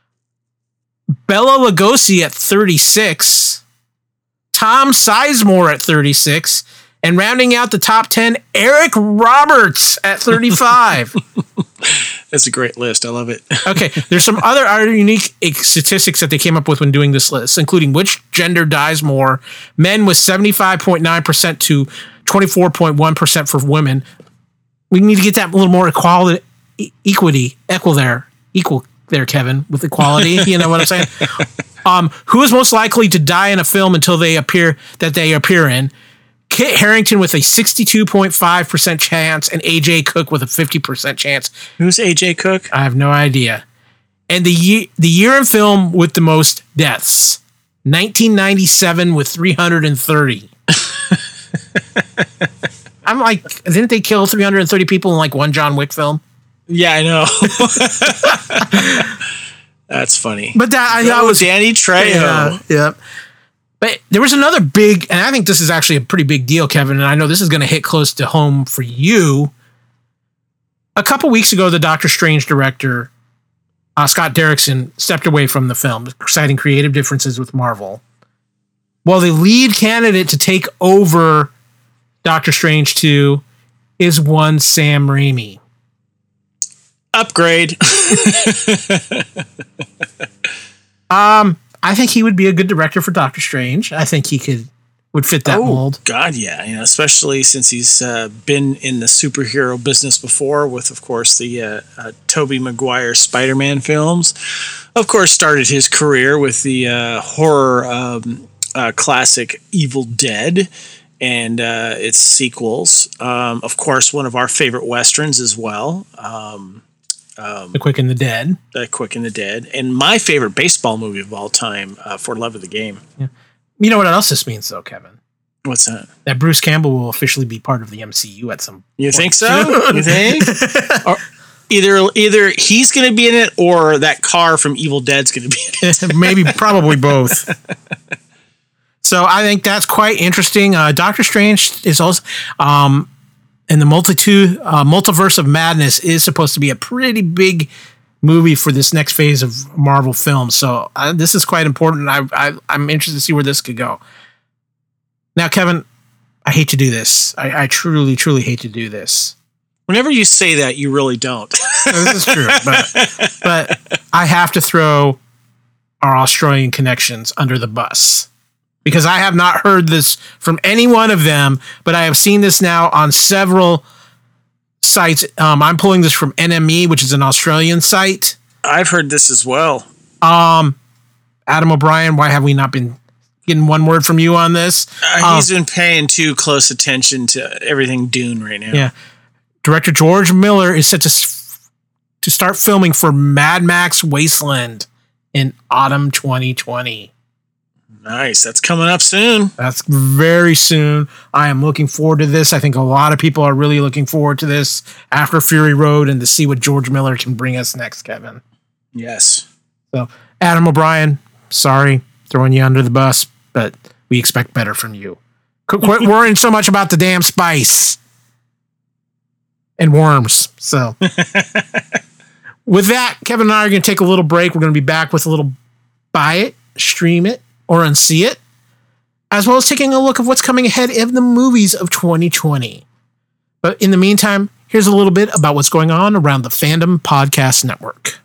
Bela Lugosi at thirty-six. Tom Sizemore at thirty-six. And rounding out the top ten, Eric Roberts at thirty-five. That's a great list. I love it. Okay, there's some other, other unique statistics that they came up with when doing this list, including which gender dies more. Men was seventy-five point nine percent to twenty-four point one percent for women. We need to get that a little more equality, e- equity, equal there, equal there, Kevin, with equality. You know what I'm saying? Um, who is most likely to die in a film until they appear that they appear in? Kit Harington with a sixty-two point five percent chance and A J Cook with a fifty percent chance. Who's A J Cook? I have no idea. And the year, the year in film with the most deaths, nineteen ninety-seven with three hundred thirty. I'm like, didn't they kill three hundred thirty people in like one John Wick film? Yeah, I know. That's funny. But that I that know was Danny Trejo. Yeah, yeah. But there was another big, and I think this is actually a pretty big deal, Kevin, and I know this is going to hit close to home for you. A couple weeks ago, the Doctor Strange director, uh, Scott Derrickson, stepped away from the film, citing creative differences with Marvel. Well, the lead candidate to take over Doctor Strange two is one Sam Raimi. Upgrade. um... I think he would be a good director for Doctor Strange. I think he could would fit that oh, mold. God, yeah, you know, especially since he's uh, been in the superhero business before, with, of course, the uh, uh, Tobey Maguire Spider-Man films. Of course, started his career with the uh, horror um, uh, classic Evil Dead and uh, its sequels. Um, of course, one of our favorite westerns as well. Um, Um, The Quick and the Dead. The Quick and the Dead. And my favorite baseball movie of all time, uh, For Love of the Game. Yeah. You know what else this means, though, Kevin? What's that? That Bruce Campbell will officially be part of the M C U at some You point. think so? You think? Or either either he's going to be in it or that car from Evil Dead's going to be in it. Maybe, probably both. So I think that's quite interesting. Uh, Doctor Strange is also... Um, And the multitude, uh, Multiverse of Madness is supposed to be a pretty big movie for this next phase of Marvel films. So uh, this is quite important. I, I, I'm interested to see where this could go. Now, Kevin, I hate to do this. I, I truly, truly hate to do this. Whenever you say that, you really don't. This is true. But, but I have to throw our Australian connections under the bus. Because I have not heard this from any one of them, but I have seen this now on several sites. Um, I'm pulling this from N M E, which is an Australian site. I've heard this as well. Um, Adam O'Brien, why have we not been getting one word from you on this? Uh, he's um, been paying too close attention to everything Dune right now. Yeah. Director George Miller is set to, to start filming for Mad Max Wasteland in autumn twenty twenty. Nice. That's coming up soon. That's very soon. I am looking forward to this. I think a lot of people are really looking forward to this after Fury Road and to see what George Miller can bring us next, Kevin. Yes. So, Adam O'Brien, sorry, throwing you under the bus, but we expect better from you. Quit worrying so much about the damn spice and worms. So, with that, Kevin and I are going to take a little break. We're going to be back with a little buy it, stream it, or unsee it, as well as taking a look of what's coming ahead in the movies of twenty twenty. But in the meantime, here's a little bit about what's going on around the Fandom Podcast Network.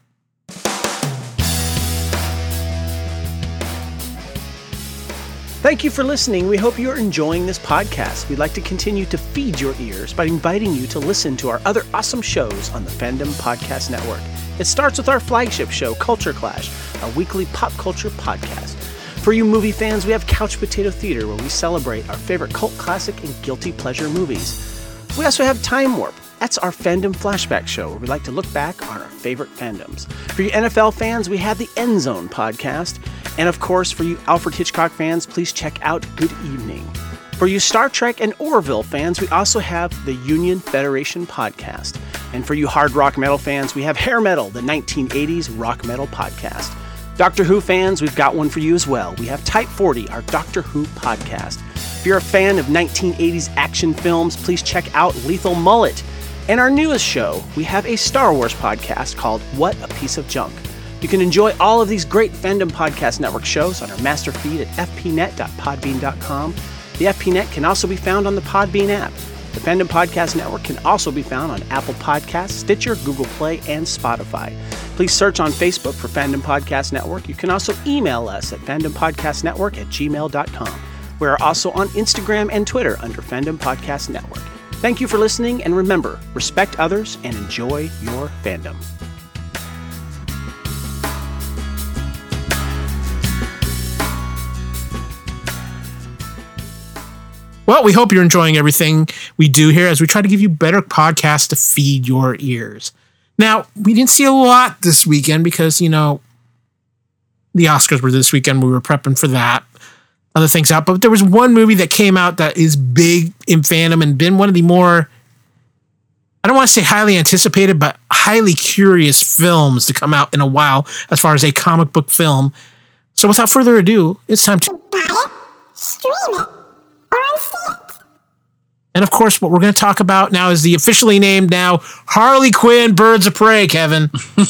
Thank you for listening. We hope you're enjoying this podcast. We'd like to continue to feed your ears by inviting you to listen to our other awesome shows on the Fandom Podcast Network. It starts with our flagship show, Culture Clash, our weekly pop culture podcast. For you movie fans, we have Couch Potato Theater, where we celebrate our favorite cult classic and guilty pleasure movies. We also have Time Warp. That's our Fandom Flashback show, where we like to look back on our favorite fandoms. For you N F L fans, we have the End Zone podcast. And of course, for you Alfred Hitchcock fans, please check out Good Evening. For you Star Trek and Orville fans, we also have the Union Federation podcast. And for you hard rock metal fans, we have Hair Metal, the nineteen eighties rock metal podcast. Doctor Who fans, we've got one for you as well. We have Type forty, our Doctor Who podcast. If you're a fan of nineteen eighties action films, please check out Lethal Mullet. And our newest show, we have a Star Wars podcast called What a Piece of Junk. You can enjoy all of these great Fandom Podcast Network shows on our master feed at f p net dot podbean dot com. The F P Net can also be found on the Podbean app. The Fandom Podcast Network can also be found on Apple Podcasts, Stitcher, Google Play, and Spotify. Please search on Facebook for Fandom Podcast Network. You can also email us at fandompodcastnetwork at gmail dot com. We are also on Instagram and Twitter under Fandom Podcast Network. Thank you for listening, and remember, respect others and enjoy your fandom. Well, we hope you're enjoying everything we do here as we try to give you better podcasts to feed your ears. Now, we didn't see a lot this weekend because, you know, the Oscars were this weekend. We were prepping for that. Other things out. But there was one movie that came out that is big in fandom and been one of the more, I don't want to say highly anticipated, but highly curious films to come out in a while as far as a comic book film. So without further ado, it's time to buy it, stream it, or unsee it. And of course, what we're going to talk about now is the officially named now Harley Quinn Birds of Prey, Kevin.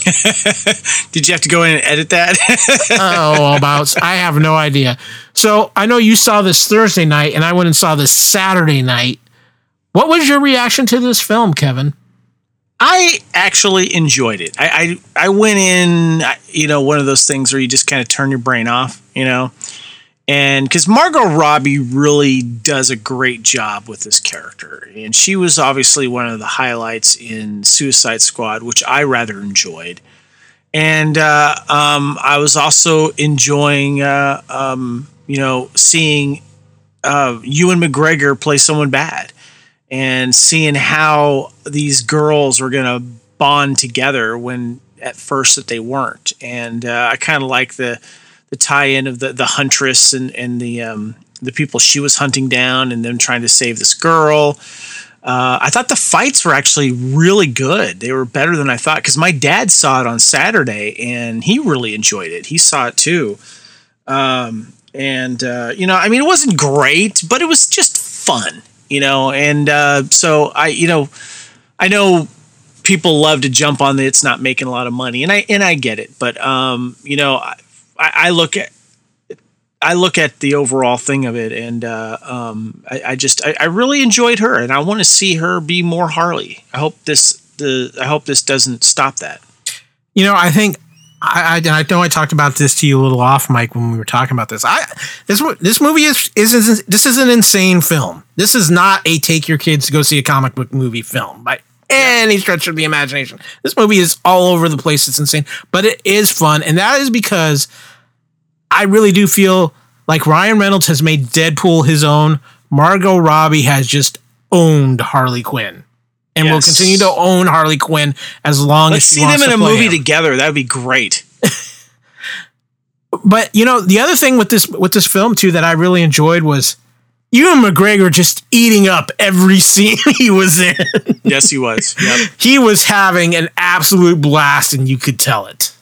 Did you have to go in and edit that? oh, about I have no idea. So I know you saw this Thursday night, and I went and saw this Saturday night. What was your reaction to this film, Kevin? I actually enjoyed it. I, I, I went in, you know, one of those things where you just kind of turn your brain off, you know. And because Margot Robbie really does a great job with this character. And she was obviously one of the highlights in Suicide Squad, which I rather enjoyed. And uh, um, I was also enjoying, uh, um, you know, seeing uh, Ewan McGregor play someone bad. And seeing how these girls were going to bond together when at first that they weren't. And uh, I kind of like the... the tie-in of the, the huntress and, and the um, the people she was hunting down and them trying to save this girl. Uh, I thought the fights were actually really good. They were better than I thought because my dad saw it on Saturday and he really enjoyed it. He saw it too. Um, and, uh, you know, I mean, it wasn't great, but it was just fun, you know? And uh, so I, you know, I know people love to jump on the it's not making a lot of money and I, and I get it, but, um, you know, I, I look at I look at the overall thing of it, and uh, um, I, I just I, I really enjoyed her, and I want to see her be more Harley. I hope this the I hope this doesn't stop that. You know, I think I, I I know I talked about this to you a little off mic when we were talking about this. I this this movie is is, is this is an insane film. This is not a take your kids to go see a comic book movie film by any stretch of the imagination. This movie is all over the place. It's insane, but it is fun, and that is because I really do feel like Ryan Reynolds has made Deadpool his own. Margot Robbie has just owned Harley Quinn, and yes. will continue to own Harley Quinn as long Let's as she see wants them in to a play movie him. together. That would be great. But you know, the other thing with this with this film too that I really enjoyed was Ewan McGregor just eating up every scene he was in. Yes, he was. Yep. He was having an absolute blast, and you could tell it.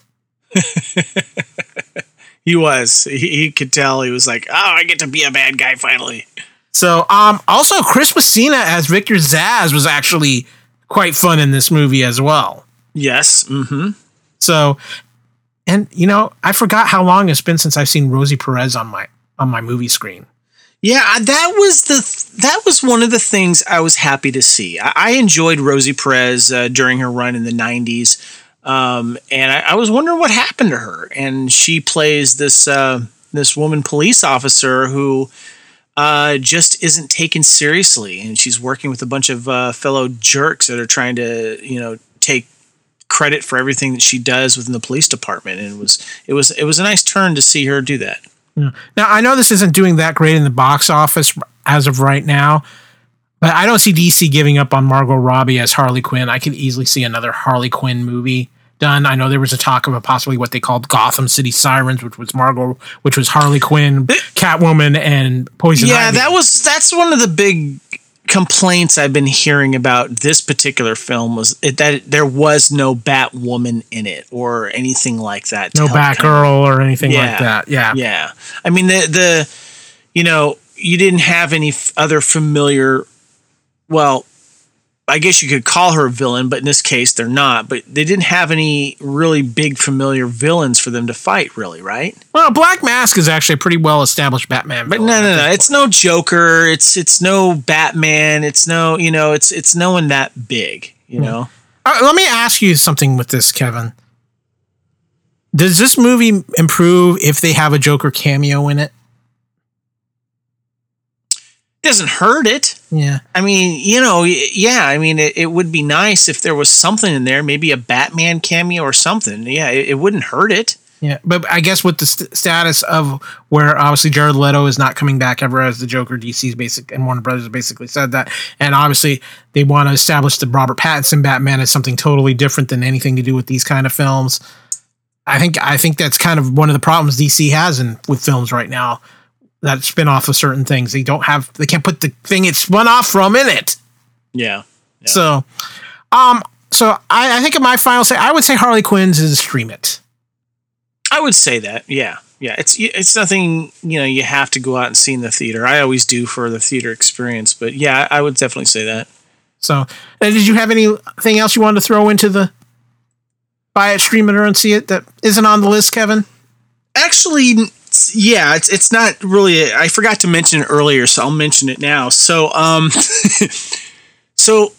He was. He, he could tell. He was like, "Oh, I get to be a bad guy finally." So, um, also Chris Messina as Victor Zsasz was actually quite fun in this movie as well. Yes. Mm-hmm. So, and you know, I forgot how long it's been since I've seen Rosie Perez on my on my movie screen. Yeah, that was the that was one of the things I was happy to see. I, I enjoyed Rosie Perez uh, during her run in the nineties. Um, and I, I was wondering what happened to her. And she plays this, uh, this woman police officer who uh, just isn't taken seriously, and she's working with a bunch of uh, fellow jerks that are trying to, you know, take credit for everything that she does within the police department. And it was it was it was a nice turn to see her do that. Yeah. Now, I know this isn't doing that great in the box office as of right now, but I don't see D C giving up on Margot Robbie as Harley Quinn. I could easily see another Harley Quinn movie done. I know there was a talk of a possibly what they called Gotham City Sirens, which was Margot, which was Harley Quinn, Catwoman, and Poison Yeah, Ivy. that was that's one of the big complaints I've been hearing about this particular film was it, that there was no Batwoman in it or anything like that. No Batgirl or anything yeah, like that. Yeah, yeah. I mean the the you know you didn't have any f- other familiar. Well, I guess you could call her a villain, but in this case they're not. But they didn't have any really big familiar villains for them to fight, really, right? Well, Black Mask is actually a pretty well established Batman But villain no, no, at no. this It's point. no Joker. It's it's no Batman. It's no, you know, it's it's no one that big, you know. Uh, let me ask you something with this, Kevin. Does this movie improve if they have a Joker cameo in it? Doesn't hurt it. Yeah. I mean, you know, y- yeah. I mean, it, it would be nice if there was something in there, maybe a Batman cameo or something. Yeah, it, it wouldn't hurt it. Yeah, but I guess with the st- status of where obviously Jared Leto is not coming back ever as the Joker, D C's basic and Warner Brothers basically said that, and obviously they want to establish the Robert Pattinson Batman as something totally different than anything to do with these kind of films. I think I think that's kind of one of the problems D C has in with films right now that spin off of certain things. They don't have they can't put the thing it spun off from in it. Yeah. yeah. So, um, so I, I think in my final say I would say Harley Quinn's is Stream It. I would say that. Yeah. Yeah. It's it's nothing, you know, you have to go out and see in the theater. I always do for the theater experience, but yeah, I would definitely say that. So, uh, did you have anything else you wanted to throw into the buy it, stream it, or and see it that isn't on the list, Kevin? Actually, yeah, it's it's not really. I forgot to mention it earlier, so I'll mention it now. So, um, so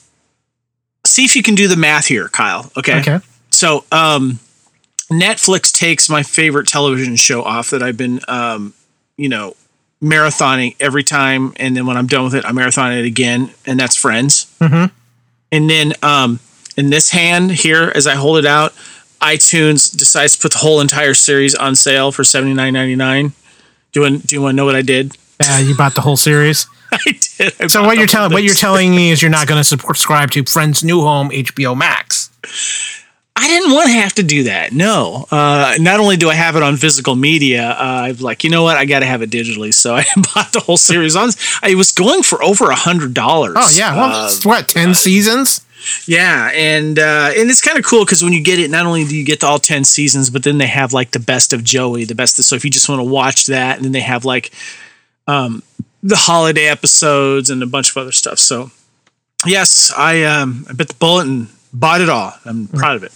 see if you can do the math here, Kyle. Okay. Okay. So, um, Netflix takes my favorite television show off that I've been, um, you know, marathoning every time, and then when I'm done with it, I marathon it again, and that's Friends. Mm-hmm. And then, um, in this hand here, as I hold it out, iTunes decides to put the whole entire series on sale for seventy-nine ninety-nine. Do you want, do you want to know what I did? Yeah, you bought the whole series. I did. I So bought what you're the telling whole what you're thing. telling me is you're not going to subscribe to Friends' new home, H B O Max. I didn't want to have to do that. No. Uh, not only do I have it on physical media, uh, I'm like, you know what? I got to have it digitally. So I bought the whole series on. It was going for over a hundred dollars. Oh yeah, well, Uh, it's what ten seasons? yeah, and uh, and it's kind of cool because when you get it, not only do you get all ten seasons, but then they have like the best of Joey, the best of. So if you just want to watch that, and then they have like um, the holiday episodes and a bunch of other stuff. So yes, I um, I bit the bullet and bought it all. I'm proud of it.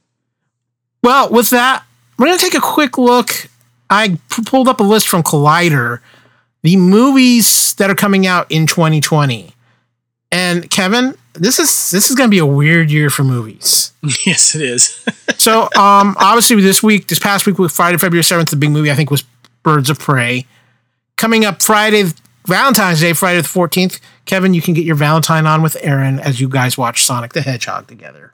Well, with that, we're going to take a quick look. I p- pulled up a list from Collider, the movies that are coming out in twenty twenty. And Kevin, this is this is going to be a weird year for movies. Yes, it is. So, um, obviously, this week, this past week, with Friday, February seventh, the big movie I think was Birds of Prey. Coming up Friday, Valentine's Day, Friday the fourteenth. Kevin, you can get your Valentine on with Aaron as you guys watch Sonic the Hedgehog together.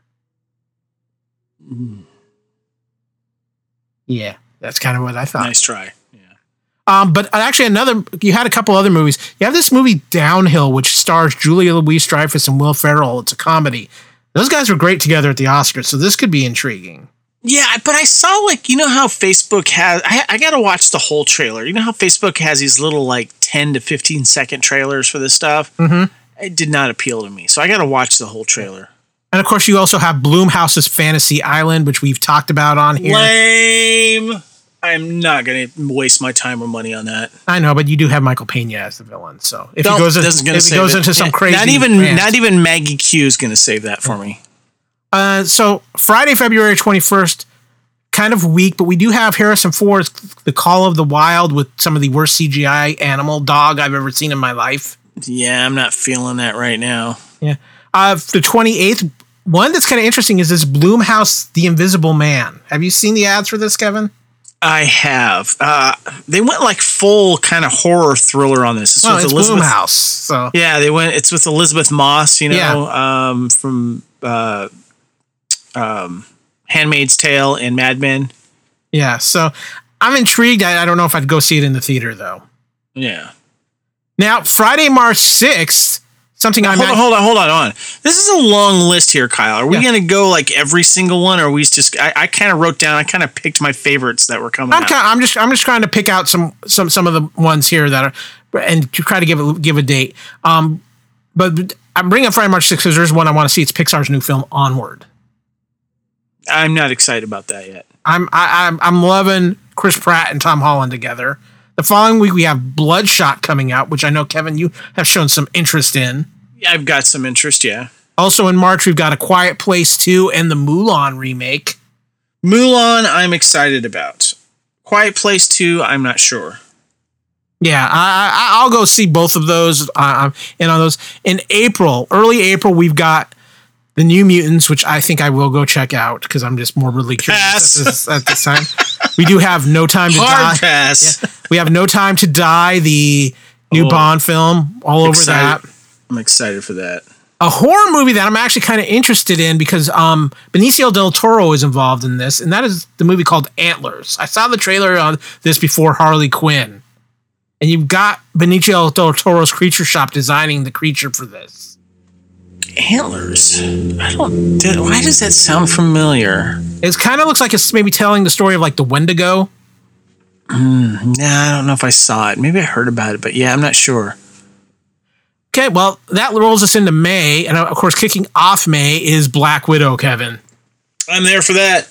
Mm. Yeah, that's kind of what I thought. Nice try. Yeah. Um, but actually, another you had a couple other movies. You have this movie Downhill, which stars Julia Louis-Dreyfus and Will Ferrell. It's a comedy. Those guys were great together at the Oscars, so this could be intriguing. Yeah, but I saw like you know how Facebook has. I, I got to watch the whole trailer. You know how Facebook has these little like ten to fifteen second trailers for this stuff. Mm-hmm. It did not appeal to me, so I got to watch the whole trailer. And of course, you also have Blumhouse's Fantasy Island, which we've talked about on here. Lame. I'm not going to waste my time or money on that. I know, but you do have Michael Pena as the villain, so if Don't- he goes, in, doesn't gonna if he save goes it. into some Yeah, crazy, not even rant. not even Maggie Q is going to save that for me. Uh, so Friday, February twenty-first, kind of weak, but we do have Harrison Ford's The Call of the Wild with some of the worst C G I animal dog I've ever seen in my life. Yeah, I'm not feeling that right now. Yeah. Uh, the twenty-eighth, one that's kind of interesting is this Blumhouse The Invisible Man. Have you seen the ads for this, Kevin? I have. Uh, they went like full kind of horror thriller on this. It's Oh, with it's Elizabeth. Blumhouse. So Yeah, they went. It's with Elizabeth Moss. You know, Yeah. um, from uh, um, *Handmaid's Tale* and *Mad Men*. yeah, so I'm intrigued. I, I don't know if I'd go see it in the theater though. Yeah. Now, Friday, March sixth, something I'm Hold on, hold on, hold on, hold on. This is a long list here, Kyle. Are we Yeah. going to go like every single one, or are we just? I, I kind of wrote down. I kind of picked my favorites that were coming I'm out. kind I'm just I'm just trying to pick out some some some of the ones here that are and to try to give it give a date. Um, but I'm bringing up Friday, March sixth because there's one I want to see. It's Pixar's new film Onward. I'm not excited about that yet. I'm I, I'm I'm loving Chris Pratt and Tom Holland together. The following week we have Bloodshot coming out, which I know Kevin you have shown some interest in. Yeah, I've got some interest. Yeah. Also in March we've got A Quiet Place two and the Mulan remake. Mulan, I'm excited about. Quiet Place two, I'm not sure. Yeah, I, I I'll go see both of those. Uh, I'm in on those in April, early April. We've got the New Mutants, which I think I will go check out because I'm just morbidly curious at this, at this time. We do have No Time to Hard Die. pass. Yeah. We have No Time to Die, the new Oh, Bond film, all over excited. that. I'm excited for that. A horror movie that I'm actually kind of interested in because um, Benicio del Toro is involved in this, and that is the movie called Antlers. I saw the trailer on this before Harley Quinn, and you've got Benicio del Toro's Creature Shop designing the creature for this. Antlers. I don't. Did, why does that sound familiar? It kind of looks like it's maybe telling the story of like the Wendigo. Nah, I don't know if I saw it. Maybe I heard about it, but yeah, I'm not sure. Okay, well, that rolls us into May, and of course, kicking off May is Black Widow, Kevin. I'm there for that.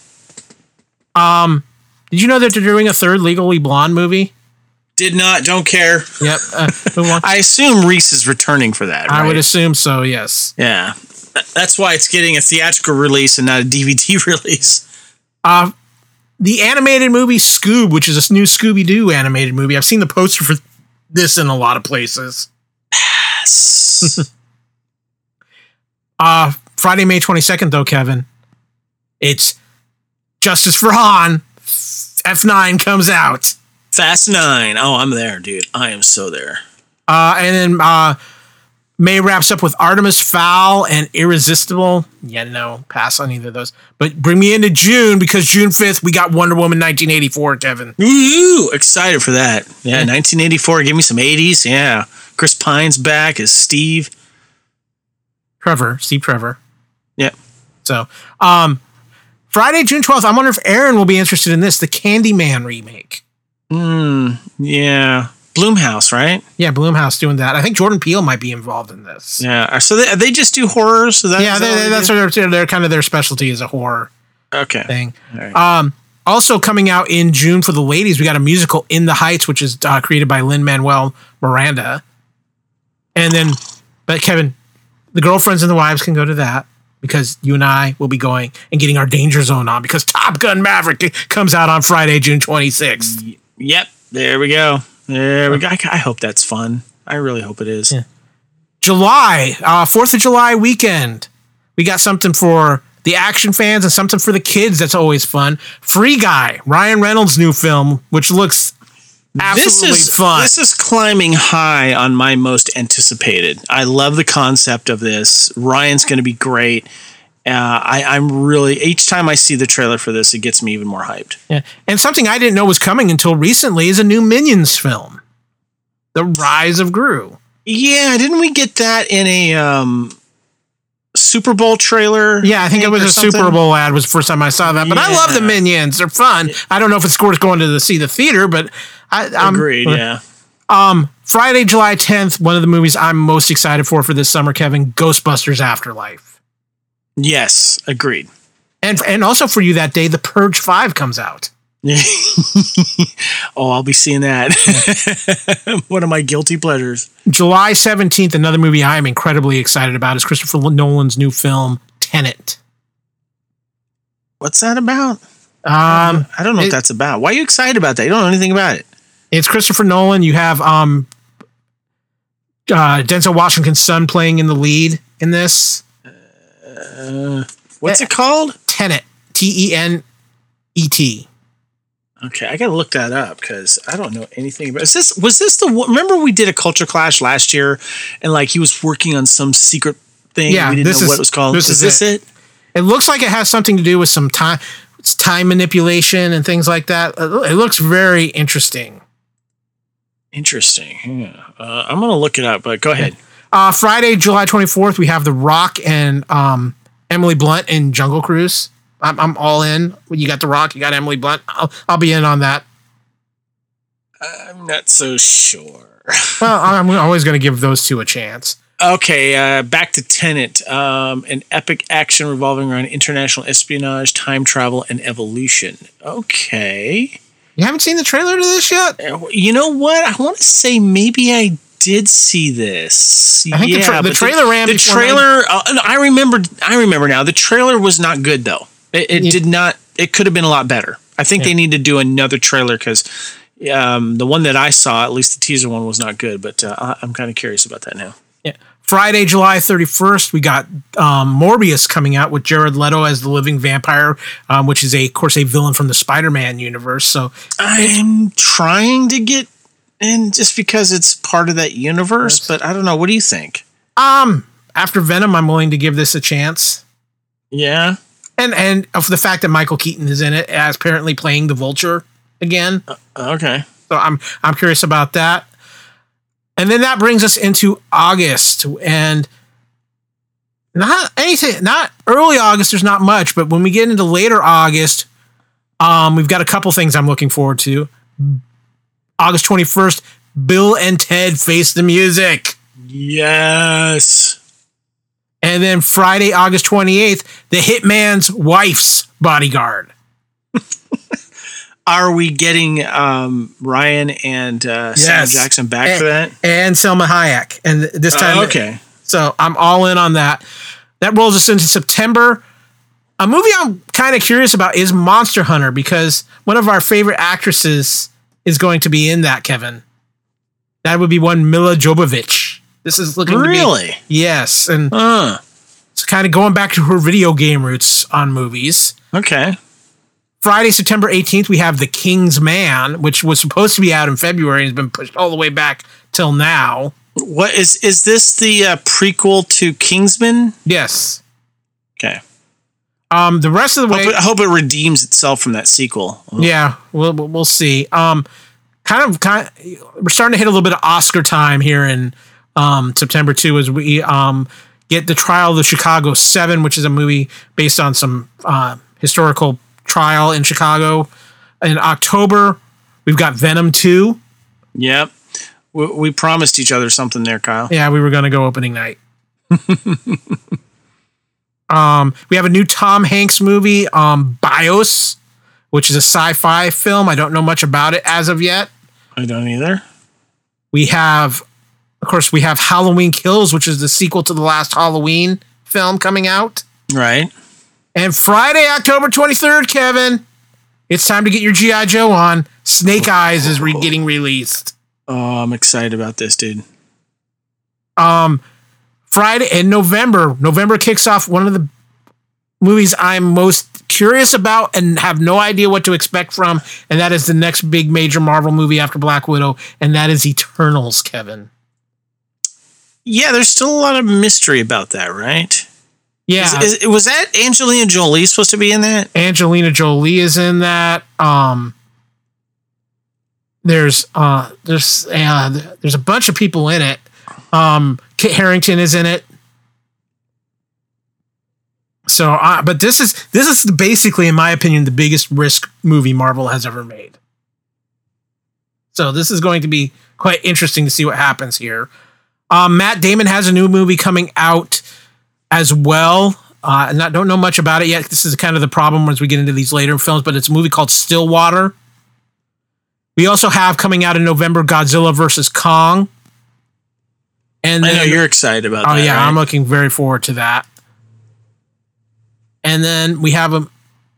Um, did you know that they're doing a third Legally Blonde movie? Did not. Don't care. Yep. Uh, move on. I assume Reese is returning for that. I right? would assume so, yes. Yeah. That's why it's getting a theatrical release and not a D V D release. Uh, the animated movie Scoob, which is a new Scooby-Doo animated movie. I've seen the poster for this in a lot of places. Yes. Uh, Friday, May twenty-second, though, Kevin. It's Justice for Han. F nine comes out. Fast Nine. Oh, I'm there, dude. I am so there. Uh, and then uh, May wraps up with Artemis Fowl and Irresistible. Yeah, no, pass on either of those. But bring me into June because June fifth, we got Wonder Woman nineteen eighty-four, Kevin. Woo! Excited for that. Yeah, Yeah. nineteen eighty-four. Give me some eighties. Yeah. Chris Pine's back as Steve. Trevor, Steve Trevor. Yep. So, um, Friday, June twelfth, I wonder if Aaron will be interested in this, the Candyman remake. Hmm. Yeah. Bloomhouse, right? Yeah, Blumhouse doing that. I think Jordan Peele might be involved in this. Yeah. So they, they just do horror. So that, Yeah, is they, that they, what that's they what they're, they're kind of their specialty is a horror do? Okay. thing. All right. Um, also coming out in June for the ladies, we got a musical In the Heights, which is uh, created by Lin-Manuel Miranda. And then, but Kevin, the girlfriends and the wives can go to that because you and I will be going and getting our Danger Zone on because Top Gun Maverick comes out on Friday, June twenty-sixth. Yep. There we go. There we go. I, I hope that's fun. I really hope it is. Yeah. July, uh, fourth of July weekend. We got something for the action fans and something for the kids that's always fun. Free Guy, Ryan Reynolds' new film, which looks absolutely this is fun. This is climbing high on my most anticipated. I love the concept of this. Ryan's going to be great. Uh, I, I'm really each time I see the trailer for this, it gets me even more hyped. Yeah. And something I didn't know was coming until recently is a new Minions film, The Rise of Gru. Yeah, didn't we get that in a um, Super Bowl trailer? Yeah, I think it was or a something? Super Bowl ad was the first time I saw that. But I love the Yeah. Minions; they're fun. I don't know if it's worth going to the, see the theater, but I I'm, Agreed. Yeah. Um, Friday, July tenth, one of the movies I'm most excited for for this summer, Kevin, Ghostbusters Afterlife. Yes. Agreed. And and also for you that day, The Purge five comes out. Oh, I'll be seeing that. One of my guilty pleasures. July seventeenth, another movie I'm incredibly excited about is Christopher Nolan's new film, Tenet. What's that about? Um, I don't know it- what that's about. Why are you excited about that? You don't know anything about it. It's Christopher Nolan. You have um, uh, Denzel Washington's son playing in the lead in this. Uh, what's it called? Tenet. T E N E T. Okay, I got to look that up because I don't know anything about. Is this was this the one- remember we did a Culture Clash last year, and like he was working on some secret thing. Yeah, we didn't this know is- what it was called. this Is is this it? It looks like it has something to do with some time, it's time manipulation and things like that. It looks very interesting. Interesting. Yeah. Uh, I'm gonna look it up, but go ahead. Uh, Friday, July twenty-fourth, we have The Rock and um, Emily Blunt in Jungle Cruise. I'm, I'm all in. You got The Rock, you got Emily Blunt. I'll, I'll be in on that. I'm not so sure. Well, I'm always going to give those two a chance. Okay, uh, back to Tenet, um, an epic action revolving around international espionage, time travel, and evolution. Okay. You haven't seen the trailer to this yet? You know what? I want to say maybe I did see this. I think the yeah, tra- the but trailer ran The before trailer. Uh, no, I remember. I remember now. The trailer was not good though. It, it Yeah. did not. It could have been a lot better. I think Yeah. they need to do another trailer because um, the one that I saw, at least the teaser one, was not good. But uh, I- I'm kind of curious about that now. Yeah. Friday, July thirty-first, we got um, Morbius coming out with Jared Leto as the living vampire, um, which is, a, of course, a villain from the Spider-Man universe. So I'm trying to get in just because it's part of that universe, but I don't know. What do you think? um, after Venom, I'm willing to give this a chance. Yeah. And and of the fact that Michael Keaton is in it, as apparently playing the Vulture again. Okay. So I'm I'm curious about that. And then that brings us into August, and not anything, not early August. There's not much, but when we get into later August, um, we've got a couple things I'm looking forward to. August twenty-first, Bill and Ted Face the Music, Yes. and then Friday, August twenty-eighth, The Hitman's Wife's Bodyguard. Are we getting um, Ryan and uh, Sam Yes. Jackson back and, for that? and Selma Hayek, and this time, Uh, okay. So I'm all in on that. That rolls us into September. A movie I'm kind of curious about is Monster Hunter, because one of our favorite actresses is going to be in that, Kevin. That would be one Mila Jovovich. This is looking to be- Really? yes, and Uh, it's kind of going back to her video game roots on movies. okay. Friday, September eighteenth, we have The King's Man, which was supposed to be out in February and has been pushed all the way back till now. What is is this the uh, prequel to Kingsman? Yes. Okay. Um, the rest of the way, Hope it, I hope it redeems itself from that sequel. yeah, we'll we'll we'll see. Um, kind of, kind of, we're starting to hit a little bit of Oscar time here in um, September too, as we um, get The Trial of the Chicago Seven, which is a movie based on some uh, historical trial in Chicago. In October, we've got Venom Two. Yep. We, we promised each other something there, Kyle. Yeah, we were going to go opening night. um, we have a new Tom Hanks movie, um, BIOS, which is a sci-fi film. I don't know much about it as of yet. I don't either. We have, of course, we have Halloween Kills, which is the sequel to the last Halloween film coming out. Right. And Friday, October twenty-third, Kevin, it's time to get your G I. Joe on. Snake Eyes is re- getting released. Oh, I'm excited about this, dude. Um, Friday in November, November kicks off one of the movies I'm most curious about and have no idea what to expect from, and that is the next big major Marvel movie after Black Widow, and that is Eternals, Kevin. Yeah, there's still a lot of mystery about that, right? Yeah, Is, is, was that Angelina Jolie supposed to be in that? Angelina Jolie is in that. Um, there's uh, there's uh, there's a bunch of people in it. Um, Kit Harington is in it. So, uh, but this is this is basically, in my opinion, the biggest risk movie Marvel has ever made. So this is going to be quite interesting to see what happens here. Um, Matt Damon has a new movie coming out as well. Uh, and I don't know much about it yet. This is kind of the problem as we get into these later films, but it's a movie called Stillwater. We also have coming out in November Godzilla versus Kong. And I then, know you're excited about oh that. yeah, right? I'm looking very forward to that. And then we have a,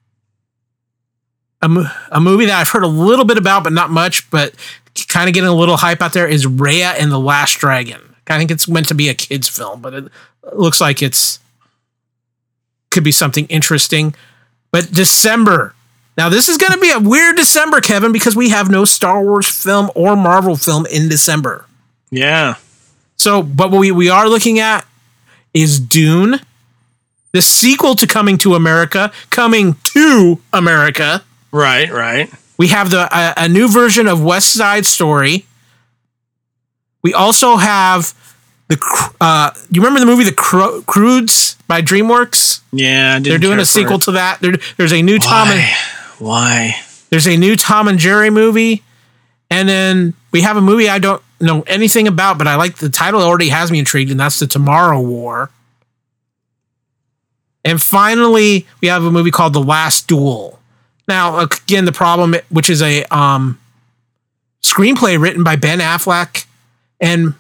a, mo- a movie that I've heard a little bit about, but not much, but kind of getting a little hype out there is Raya and the Last Dragon. I think it's meant to be a kid's film, but it looks like it's could be something interesting. But December, Now, this is going to be a weird December, Kevin, because we have no Star Wars film or Marvel film in December. Yeah. So, but what we, we are looking at is Dune, the sequel to Coming to America, Coming to America. Right, right. We have the a, a new version of West Side Story. We also have the. Uh, you remember the movie The Cro- Croods by DreamWorks? Yeah, I didn't they're doing care a sequel for it. to that. There, there's a new Why? Tom and Why? there's a new Tom and Jerry movie, and then we have a movie I don't know anything about, but I like the title. It already has me intrigued, and that's The Tomorrow War. And finally, we have a movie called The Last Duel. Now, again, the problem, which is a um, screenplay written by Ben Affleck and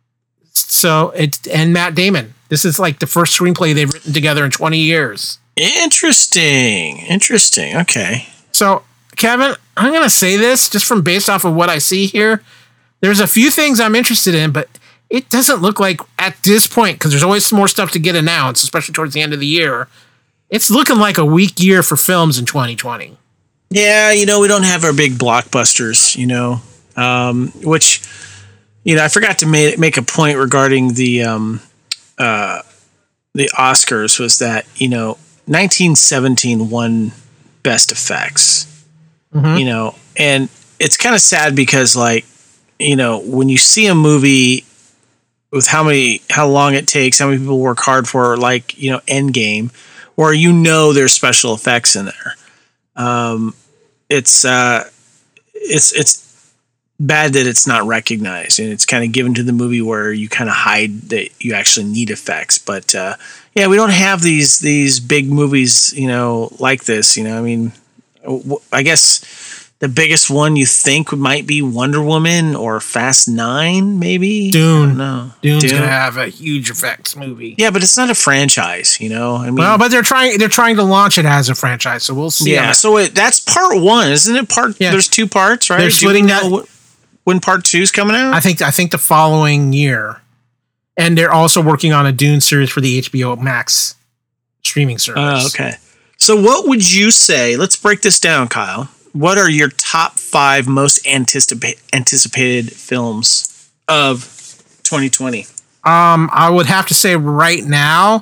so it's and Matt Damon. This is like the first screenplay they've written together in twenty years. Interesting. Interesting. Okay. So, Kevin, I'm going to say this just from based off of what I see here. There's a few things I'm interested in, but it doesn't look like at this point, because there's always some more stuff to get announced, especially towards the end of the year. It's looking like a weak year for films in twenty twenty. Yeah, you know, we don't have our big blockbusters, you know, um, which, you know, I forgot to make, make a point regarding the um, uh, the Oscars was that, you know, nineteen seventeen won Best Effects, Mm-hmm. you know, and it's kind of sad because, like, you know, when you see a movie with how many, how long it takes, how many people work hard for, like, you know, Endgame, or you know there's special effects in there. Um, it's uh, it's it's bad that it's not recognized, and it's kind of given to the movie where you kind of hide that you actually need effects. But uh, yeah, we don't have these these big movies, you know, like this. You know, I mean, w- I guess the biggest one you think might be Wonder Woman or Fast Nine, maybe. Dune. No, Dune's Dune. going to have a huge effects movie. Yeah, but it's not a franchise, you know. I mean, Well, but they're trying they're trying to launch it as a franchise, so we'll see. on yeah. that. So it, that's part one, isn't it? Part Yeah. there's two parts, right? They're Do you splitting know that- wh- when part two's coming out. I think I think the following year, and they're also working on a Dune series for the H B O Max streaming service. Oh, okay. So what would you say? Let's break this down, Kyle. What are your top five most anticipa- anticipated films of twenty twenty? Um, I would have to say right now,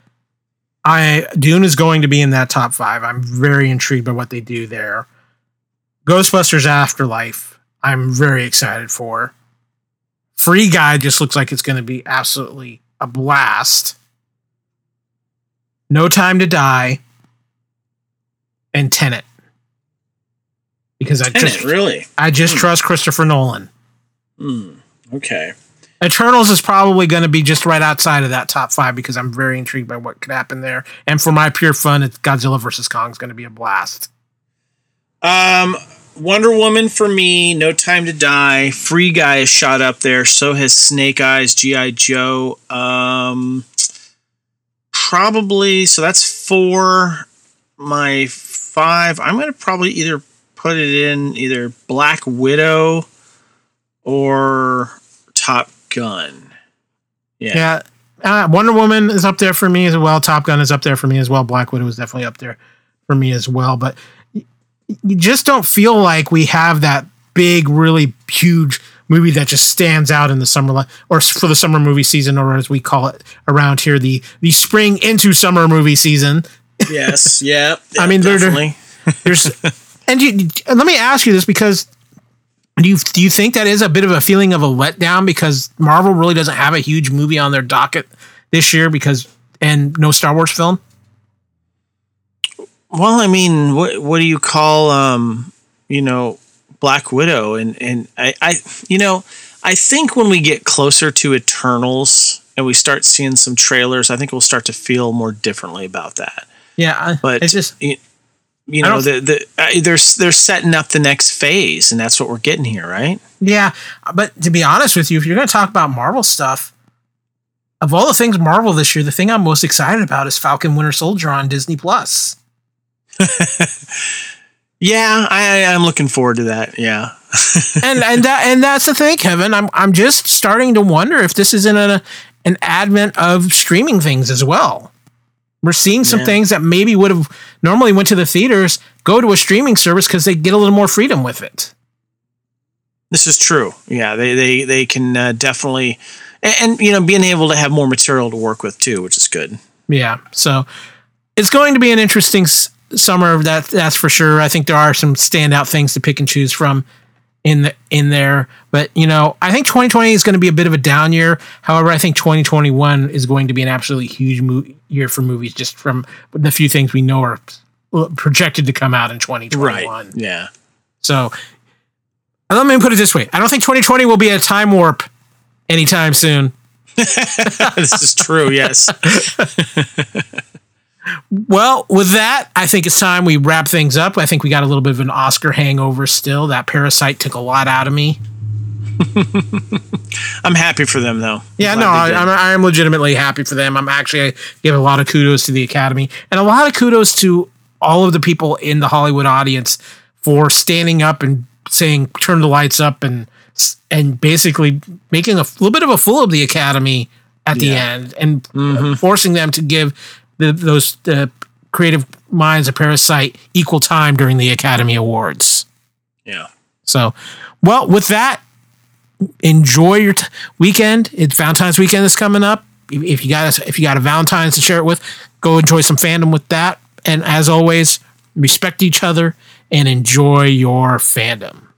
I Dune is going to be in that top five. I'm very intrigued by what they do there. Ghostbusters Afterlife, I'm very excited for. Free Guy just looks like it's going to be absolutely a blast. No Time to Die, and Tenet. Because I Tenet, just really? I just Hmm. trust Christopher Nolan. Hmm. Okay. Eternals is probably going to be just right outside of that top five because I'm very intrigued by what could happen there. And for my pure fun, it's Godzilla versus Kong is going to be a blast. Um, Wonder Woman for me. No Time to Die. Free Guy is shot up there. So has Snake Eyes. G I. Joe. Um, probably. So that's four. My five. I'm going to probably either put it in either Black Widow or Top Gun. Yeah. Yeah. Uh, Wonder Woman is up there for me as well. Top Gun is up there for me as well. Black Widow is definitely up there for me as well. But y- you just don't feel like we have that big, really huge movie that just stands out in the summer, li- or s- for the summer movie season, or as we call it around here, the the spring into summer movie season. Yes. Yeah. I mean, they're- definitely. There's, and you, and let me ask you this, because do you do you think that is a bit of a feeling of a letdown because Marvel really doesn't have a huge movie on their docket this year because and no Star Wars film? Well, I mean, what what do you call um, you know, Black Widow and and I, I you know, I think when we get closer to Eternals and we start seeing some trailers, I think we'll start to feel more differently about that. Yeah, I- But it's just you, you I know, don't- the the uh, they're they're setting up the next phase, and that's what we're getting here, right? yeah. But to be honest with you, if you're going to talk about Marvel stuff, of all the things Marvel this year, the thing I'm most excited about is Falcon Winter Soldier on Disney Plus. Yeah, I I'm looking forward to that. Yeah. and and that and that's the thing, Kevin. I'm I'm just starting to wonder if this isn't a an advent of streaming things as well. We're seeing some Yeah. things that maybe would have normally went to the theaters go to a streaming service because they get a little more freedom with it. This is true. Yeah, they they they can uh, definitely, and, and you know, being able to have more material to work with too, which is good. Yeah, so it's going to be an interesting s- summer. That that's for sure. I think there are some standout things to pick and choose from in the in there. But you know, I think twenty twenty is going to be a bit of a down year. However, I think twenty twenty-one is going to be an absolutely huge mo- year for movies, just from the few things we know are projected to come out in twenty twenty-one. Right. Yeah. So let me put it this way: I don't think twenty twenty will be a time warp anytime soon. This is true. Yes. Well, with that, I think it's time we wrap things up. I think we got a little bit of an Oscar hangover still. That Parasite took a lot out of me. I'm happy for them, though. Yeah, I'm no, glad I, they did. I'm, I'm legitimately happy for them. I'm actually I give a lot of kudos to the Academy and a lot of kudos to all of the people in the Hollywood audience for standing up and saying, turn the lights up and and basically making a little bit of a fool of the Academy at the Yeah. end and uh, forcing them to give the, those the creative minds of Parasite equal time during the Academy Awards. Yeah. So, well, with that, enjoy your t- weekend. It's Valentine's weekend is coming up. If if you got a, if you got a Valentine's to share it with, go enjoy some fandom with that. And as always, respect each other and enjoy your fandom.